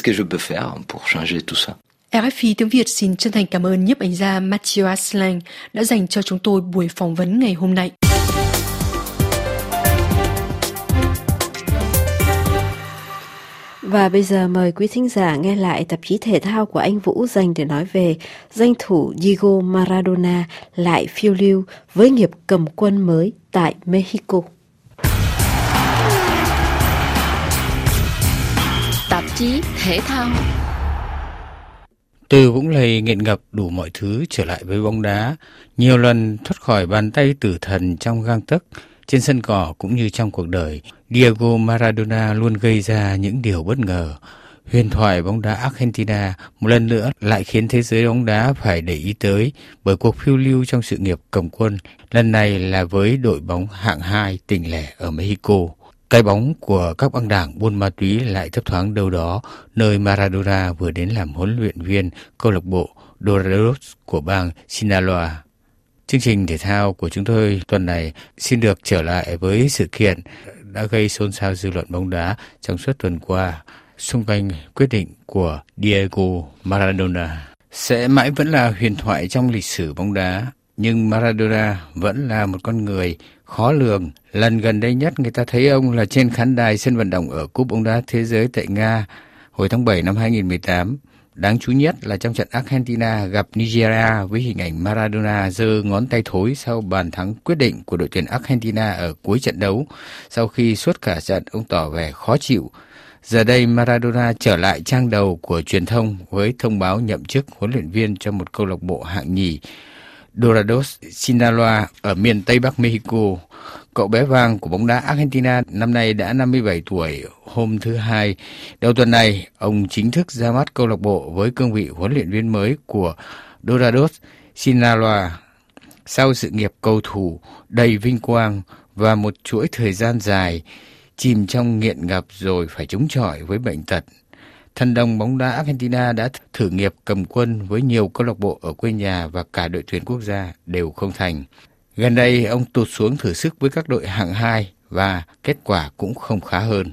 Speaker 10: RFI tiếng Việt xin chân thành cảm ơn nhiếp ảnh gia Mathieu Asselin đã dành cho chúng tôi buổi phỏng vấn ngày hôm nay.
Speaker 1: Và bây giờ mời quý thính giả nghe lại tạp chí thể thao của anh Vũ dành để nói về danh thủ Diego Maradona lại phiêu lưu với nghiệp cầm quân mới tại Mexico.
Speaker 6: Tạp chí thể thao.
Speaker 12: Từ Vũng Lầy nghiện ngập đủ mọi thứ trở lại với bóng đá, nhiều lần thoát khỏi bàn tay tử thần trong gang tấc, trên sân cỏ cũng như trong cuộc đời, Diego Maradona luôn gây ra những điều bất ngờ. Huyền thoại bóng đá Argentina một lần nữa lại khiến thế giới bóng đá phải để ý tới bởi cuộc phiêu lưu trong sự nghiệp cầm quân, lần này là với đội bóng hạng 2 tỉnh lẻ ở Mexico. Cái bóng của các băng đảng buôn ma túy lại thấp thoáng đâu đó, nơi Maradona vừa đến làm huấn luyện viên câu lạc bộ Dorados của bang Sinaloa. Chương trình thể thao của chúng tôi tuần này xin được trở lại với sự kiện đã gây xôn xao dư luận bóng đá trong suốt tuần qua, xung quanh quyết định của Diego Maradona. Sẽ mãi vẫn là huyền thoại trong lịch sử bóng đá, nhưng Maradona vẫn là một con người khó lường. Lần gần đây nhất người ta thấy ông là trên khán đài sân vận động ở Cúp bóng đá Thế giới tại Nga hồi tháng 7 năm 2018. Đáng chú nhất là trong trận Argentina gặp Nigeria với hình ảnh Maradona giơ ngón tay thối sau bàn thắng quyết định của đội tuyển Argentina ở cuối trận đấu. Sau khi suốt cả trận ông tỏ vẻ khó chịu. Giờ đây Maradona trở lại trang đầu của truyền thông với thông báo nhậm chức huấn luyện viên cho một câu lạc bộ hạng nhì Dorados Sinaloa ở miền Tây Bắc Mexico. Cậu bé vàng của bóng đá Argentina năm nay đã 57 tuổi. Hôm thứ Hai, đầu tuần này, ông chính thức ra mắt câu lạc bộ với cương vị huấn luyện viên mới của Dorados Sinaloa. Sau sự nghiệp cầu thủ đầy vinh quang và một chuỗi thời gian dài chìm trong nghiện ngập rồi phải chống chọi với bệnh tật, thần đồng bóng đá Argentina đã thử nghiệp cầm quân với nhiều câu lạc bộ ở quê nhà và cả đội tuyển quốc gia đều không thành. Gần đây, ông tụt xuống thử sức với các đội hạng 2 và kết quả cũng không khá hơn.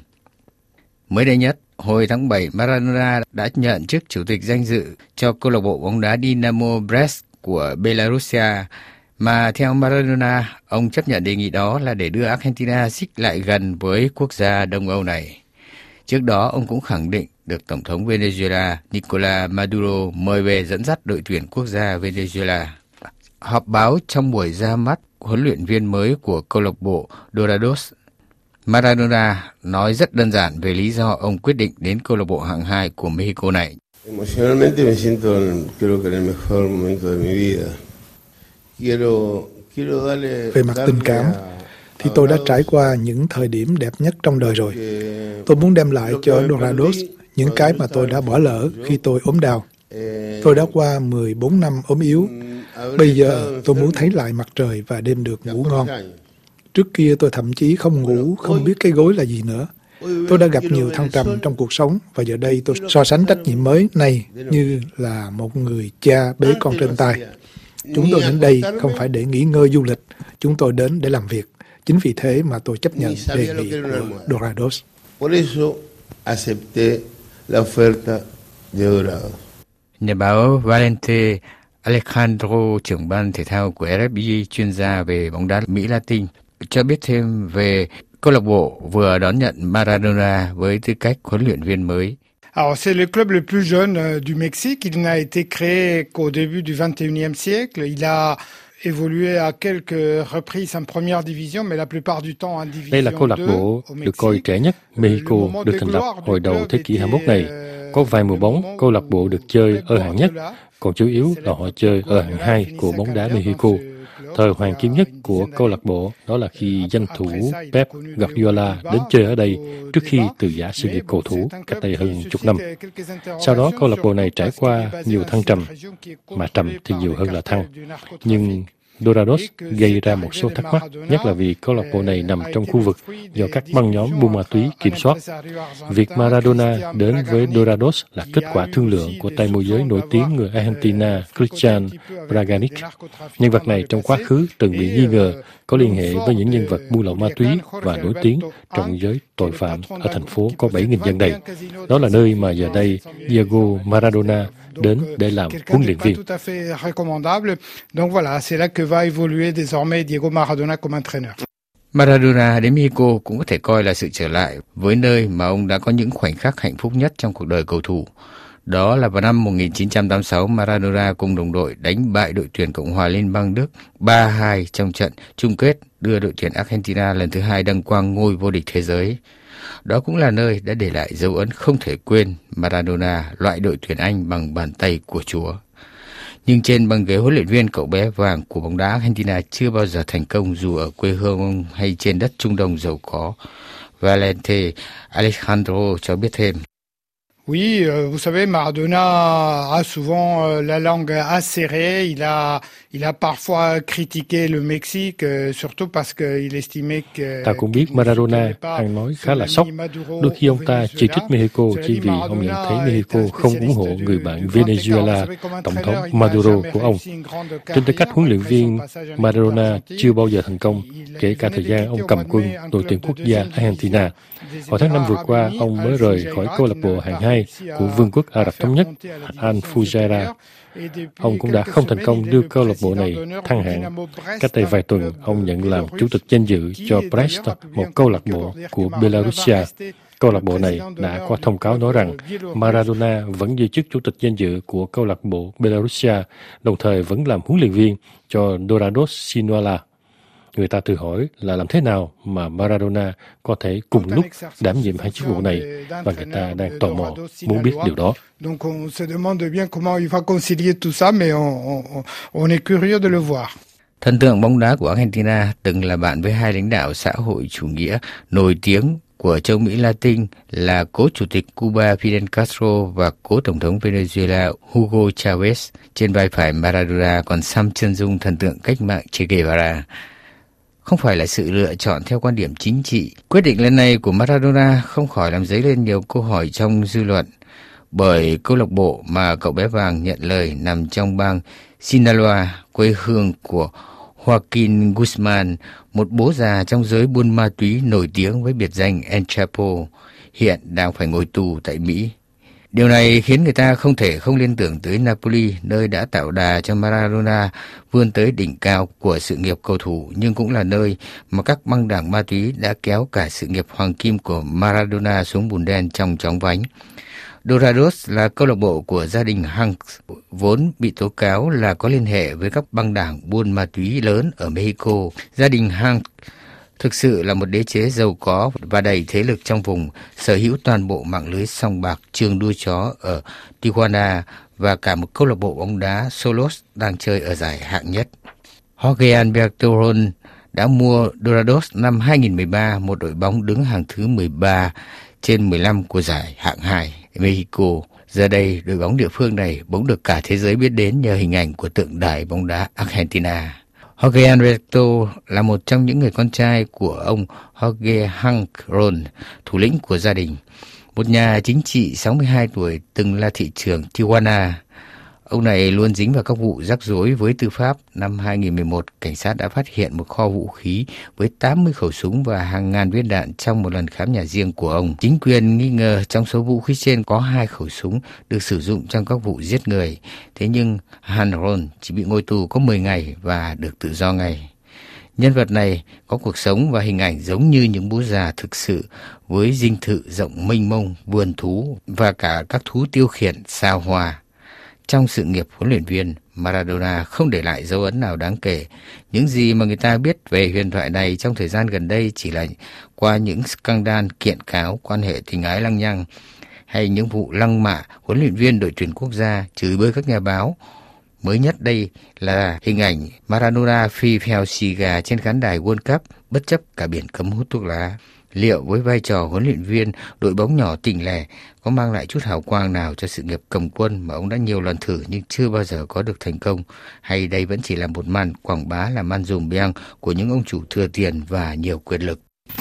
Speaker 12: Mới đây nhất, hồi tháng 7, Maradona đã nhận chức chủ tịch danh dự cho câu lạc bộ bóng đá Dynamo Brest của Belarusia, mà theo Maradona, ông chấp nhận đề nghị đó là để đưa Argentina xích lại gần với quốc gia Đông Âu này. Trước đó, ông cũng khẳng định được Tổng thống Venezuela Nicolás Maduro mời về dẫn dắt đội tuyển quốc gia Venezuela. Họp báo trong buổi ra mắt huấn luyện viên mới của câu lạc bộ Dorados, Maradona nói rất đơn giản về lý do ông quyết định đến câu lạc bộ hạng 2 của Mexico này.
Speaker 13: Emocionalmente me siento, creo que en el mejor momento de mi vida. Quiero darle.
Speaker 2: Về mặt tình cảm thì tôi đã trải qua những thời điểm đẹp nhất trong đời rồi. Tôi muốn đem lại cho Dorados những cái mà tôi đã bỏ lỡ khi tôi ốm đau. Tôi đã qua 14 năm ốm yếu. Bây giờ tôi muốn thấy lại mặt trời và đêm được ngủ ngon. Trước kia tôi thậm chí không ngủ, không biết cái gối là gì nữa. Tôi đã gặp nhiều thăng trầm trong cuộc sống và giờ đây tôi so sánh trách nhiệm mới này như là một người cha bế con trên tay. Chúng tôi đến đây không phải để nghỉ ngơi du lịch, chúng tôi đến để làm việc. Chính vì thế mà tôi chấp nhận đề nghị của Dorados.
Speaker 12: Nhà báo Valente Alejandro, trưởng ban thể thao của RFI, chuyên gia về bóng đá Mỹ Latin, cho biết thêm về câu lạc bộ vừa đón nhận Maradona với tư cách huấn luyện viên mới.
Speaker 14: Alors, c'est le club le plus jeune du Mexique. Il n'a été créé qu'au début du XXIe siècle. Il a évolué à quelques reprises en première division, mais la plupart du temps en division 2.
Speaker 3: Đây là câu lạc bộ được coi trẻ nhất Mexico, được thành lập hồi đầu thế kỷ 21 này. Có vài mùa bóng, câu lạc bộ được chơi ở hạng nhất, còn chủ yếu là họ chơi ở hạng 2 của bóng đá Mexico. Thời hoàng kim nhất của câu lạc bộ đó là khi danh thủ Pep Guardiola đến chơi ở đây trước khi từ giã sự nghiệp cầu thủ cách đây hơn chục năm. Sau đó câu lạc bộ này trải qua nhiều thăng trầm, mà trầm thì nhiều hơn là thăng. Nhưng Dorados gây ra một số thắc mắc, nhất là vì câu lạc bộ này nằm trong khu vực do các băng nhóm buôn ma túy kiểm soát. Việc Maradona đến với Dorados là kết quả thương lượng của tay môi giới nổi tiếng người Argentina Cristian Braganic. Nhân vật này trong quá khứ từng bị nghi ngờ có liên hệ với những nhân vật buôn lậu ma túy và nổi tiếng trong giới tội phạm ở thành phố có 7.000 dân đây. Đó là nơi mà giờ đây Diego Maradona đến để làm huấn luyện viên.
Speaker 14: Donc voilà, c'est là que va évoluer désormais Diego Maradona comme entraîneur.
Speaker 12: Maradona đến Mexico cũng có thể coi là sự trở lại với nơi mà ông đã có những khoảnh khắc hạnh phúc nhất trong cuộc đời cầu thủ. Đó là vào năm 1986, Maradona cùng đồng đội đánh bại đội tuyển Cộng hòa Liên bang Đức 3-2 trong trận chung kết, đưa đội tuyển Argentina lần thứ 2 đăng quang ngôi vô địch thế giới. Đó cũng là nơi đã để lại dấu ấn không thể quên Maradona loại đội tuyển Anh bằng bàn tay của Chúa. Nhưng trên băng ghế huấn luyện viên, cậu bé vàng của bóng đá Argentina chưa bao giờ thành công dù ở quê hương ông hay trên đất Trung Đông giàu có. Valente Alejandro cho biết thêm.
Speaker 14: Oui, vous savez, Maradona a souvent la langue acérée. Il a parfois critiqué le Mexique, surtout parce qu'il estimait que...
Speaker 3: Ta cũng biết Maradona ăn nói khá là sốc. Đôi khi ông ta chỉ trích Mexico chỉ vì ông nhận thấy Mexico không ủng hộ người bạn Venezuela, Tổng thống Maduro của ông. Trên tư cách huấn luyện viên, Maradona chưa bao giờ thành công, kể cả thời gian ông cầm quân đội tuyển quốc gia Argentina. Vào tháng 5 vừa qua, ông mới rời khỏi câu lạc bộ hạng 2 của Vương quốc Ả Rập Thống Nhất, Al Fujairah. Ông cũng đã không thành công đưa câu lạc bộ này thăng hạng. Cách đây vài tuần, ông nhận làm chủ tịch danh dự cho Brest, một câu lạc bộ của Belarusia. Câu lạc bộ này đã có thông cáo nói rằng Maradona vẫn giữ chức chủ tịch danh dự của câu lạc bộ Belarusia, đồng thời vẫn làm huấn luyện viên cho Dorados Sinaloa. Người ta tự hỏi là làm thế nào mà Maradona có thể cùng lúc đảm nhiệm hai chức vụ này, và người ta đang tò mò muốn biết điều đó.
Speaker 14: Donc on se demande bien comment il va concilier tout ça, mais on est curieux de le voir.
Speaker 12: Thần tượng bóng đá của Argentina từng là bạn với hai lãnh đạo xã hội chủ nghĩa nổi tiếng của châu Mỹ Latin là cố chủ tịch Cuba Fidel Castro và cố tổng thống Venezuela Hugo Chavez. Trên vai phải Maradona còn xăm chân dung thần tượng cách mạng Che Guevara. Không phải là sự lựa chọn theo quan điểm chính trị. Quyết định lần này của Maradona không khỏi làm dấy lên nhiều câu hỏi trong dư luận, bởi câu lạc bộ mà cậu bé vàng nhận lời nằm trong bang Sinaloa, quê hương của Joaquin Guzman, một bố già trong giới buôn ma túy nổi tiếng với biệt danh El Chapo, hiện đang phải ngồi tù tại Mỹ. Điều này khiến người ta không thể không liên tưởng tới Napoli, nơi đã tạo đà cho Maradona vươn tới đỉnh cao của sự nghiệp cầu thủ, nhưng cũng là nơi mà các băng đảng ma túy đã kéo cả sự nghiệp hoàng kim của Maradona xuống bùn đen trong chóng vánh. Dorados là câu lạc bộ của gia đình Hanks, vốn bị tố cáo là có liên hệ với các băng đảng buôn ma túy lớn ở Mexico. Gia đình Hanks thực sự là một đế chế giàu có và đầy thế lực trong vùng, sở hữu toàn bộ mạng lưới sòng bạc, trường đua chó ở Tijuana và cả một câu lạc bộ bóng đá Xolos đang chơi ở giải hạng nhất. Jorge Alberto Ron đã mua Dorados năm 2013, một đội bóng đứng hàng thứ 13 trên 15 của giải hạng 2 Mexico. Giờ đây, đội bóng địa phương này bỗng được cả thế giới biết đến nhờ hình ảnh của tượng đài bóng đá Argentina. Jorge Alberto là một trong những người con trai của ông Jorge Hank Ron, thủ lĩnh của gia đình. Một nhà chính trị 62 tuổi từng là thị trưởng Tijuana. Ông này luôn dính vào các vụ rắc rối với tư pháp. Năm 2011, cảnh sát đã phát hiện một kho vũ khí với 80 khẩu súng và hàng ngàn viên đạn trong một lần khám nhà riêng của ông. Chính quyền nghi ngờ trong số vũ khí trên có 2 khẩu súng được sử dụng trong các vụ giết người. Thế nhưng Hanron chỉ bị ngồi tù có 10 ngày và được tự do ngay. Nhân vật này có cuộc sống và hình ảnh giống như những bố già thực sự, với dinh thự rộng mênh mông, vườn thú và cả các thú tiêu khiển sao hoa. Trong sự nghiệp huấn luyện viên, Maradona không để lại dấu ấn nào đáng kể. Những gì mà người ta biết về huyền thoại này trong thời gian gần đây chỉ là qua những scandal kiện cáo quan hệ tình ái lăng nhăng, hay những vụ lăng mạ huấn luyện viên đội tuyển quốc gia, chửi bới các nhà báo. Mới nhất đây là hình ảnh Maradona phi phèo xì gà trên khán đài World Cup bất chấp cả biển cấm hút thuốc lá. Liệu với vai trò huấn luyện viên đội bóng nhỏ tỉnh lẻ có mang lại chút hào quang nào cho sự nghiệp cầm quân mà ông đã nhiều lần thử nhưng chưa bao giờ có được thành công? Hay đây vẫn chỉ là một màn quảng bá làm ăn dùm beng của những ông chủ thừa tiền và nhiều quyền lực?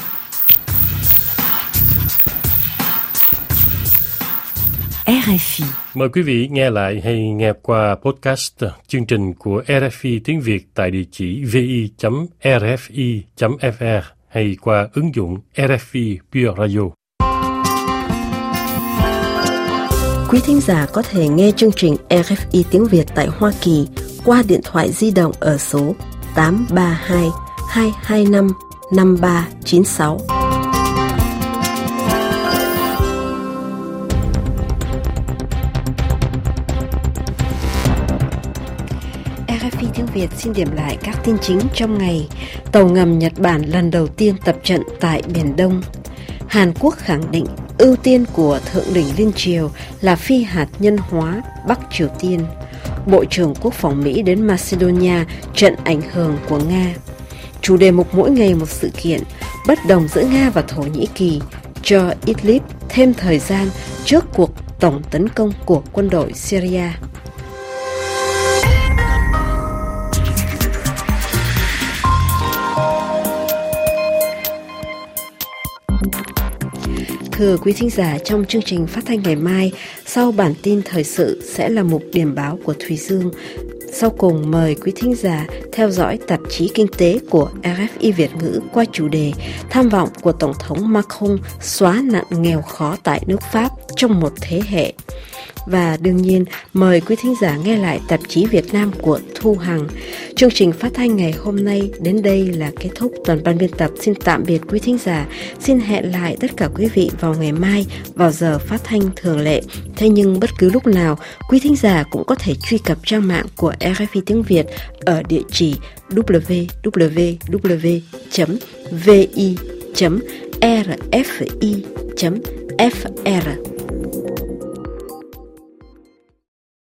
Speaker 15: RFI.
Speaker 3: Mời quý vị nghe lại hay nghe qua podcast chương trình của RFI tiếng Việt tại địa chỉ vi.rfi.fr hay qua ứng dụng RFI Pure Radio.
Speaker 1: Quý thính giả có thể nghe chương trình RFI tiếng Việt tại Hoa Kỳ qua điện thoại di động ở số 832 225 5396. RFI tiếng Việt xin điểm lại các tin chính trong ngày. Tàu ngầm Nhật Bản lần đầu tiên tập trận tại Biển Đông. Hàn Quốc khẳng định ưu tiên của Thượng đỉnh Liên Triều là phi hạt nhân hóa Bắc Triều Tiên. Bộ trưởng Quốc phòng Mỹ đến Macedonia trận ảnh hưởng của Nga. Chủ đề mục mỗi ngày một sự kiện, bất đồng giữa Nga và Thổ Nhĩ Kỳ cho Idlib thêm thời gian trước cuộc tổng tấn công của quân đội Syria. Thưa quý thính giả, trong chương trình phát thanh ngày mai, sau bản tin thời sự sẽ là mục điểm báo của Thùy Dương. Sau cùng mời quý thính giả theo dõi tạp chí kinh tế của RFI Việt ngữ qua chủ đề tham vọng của Tổng thống Macron xóa nạn nghèo khó tại nước Pháp trong một thế hệ. Và đương nhiên, mời quý thính giả nghe lại tạp chí Việt Nam của Thu Hằng. Chương trình phát thanh ngày hôm nay đến đây là kết thúc. Toàn ban biên tập xin tạm biệt quý thính giả. Xin hẹn lại tất cả quý vị vào ngày mai vào giờ phát thanh thường lệ. Thế nhưng bất cứ lúc nào, quý thính giả cũng có thể truy cập trang mạng của RFI tiếng Việt ở địa chỉ www.vi.rfi.fr.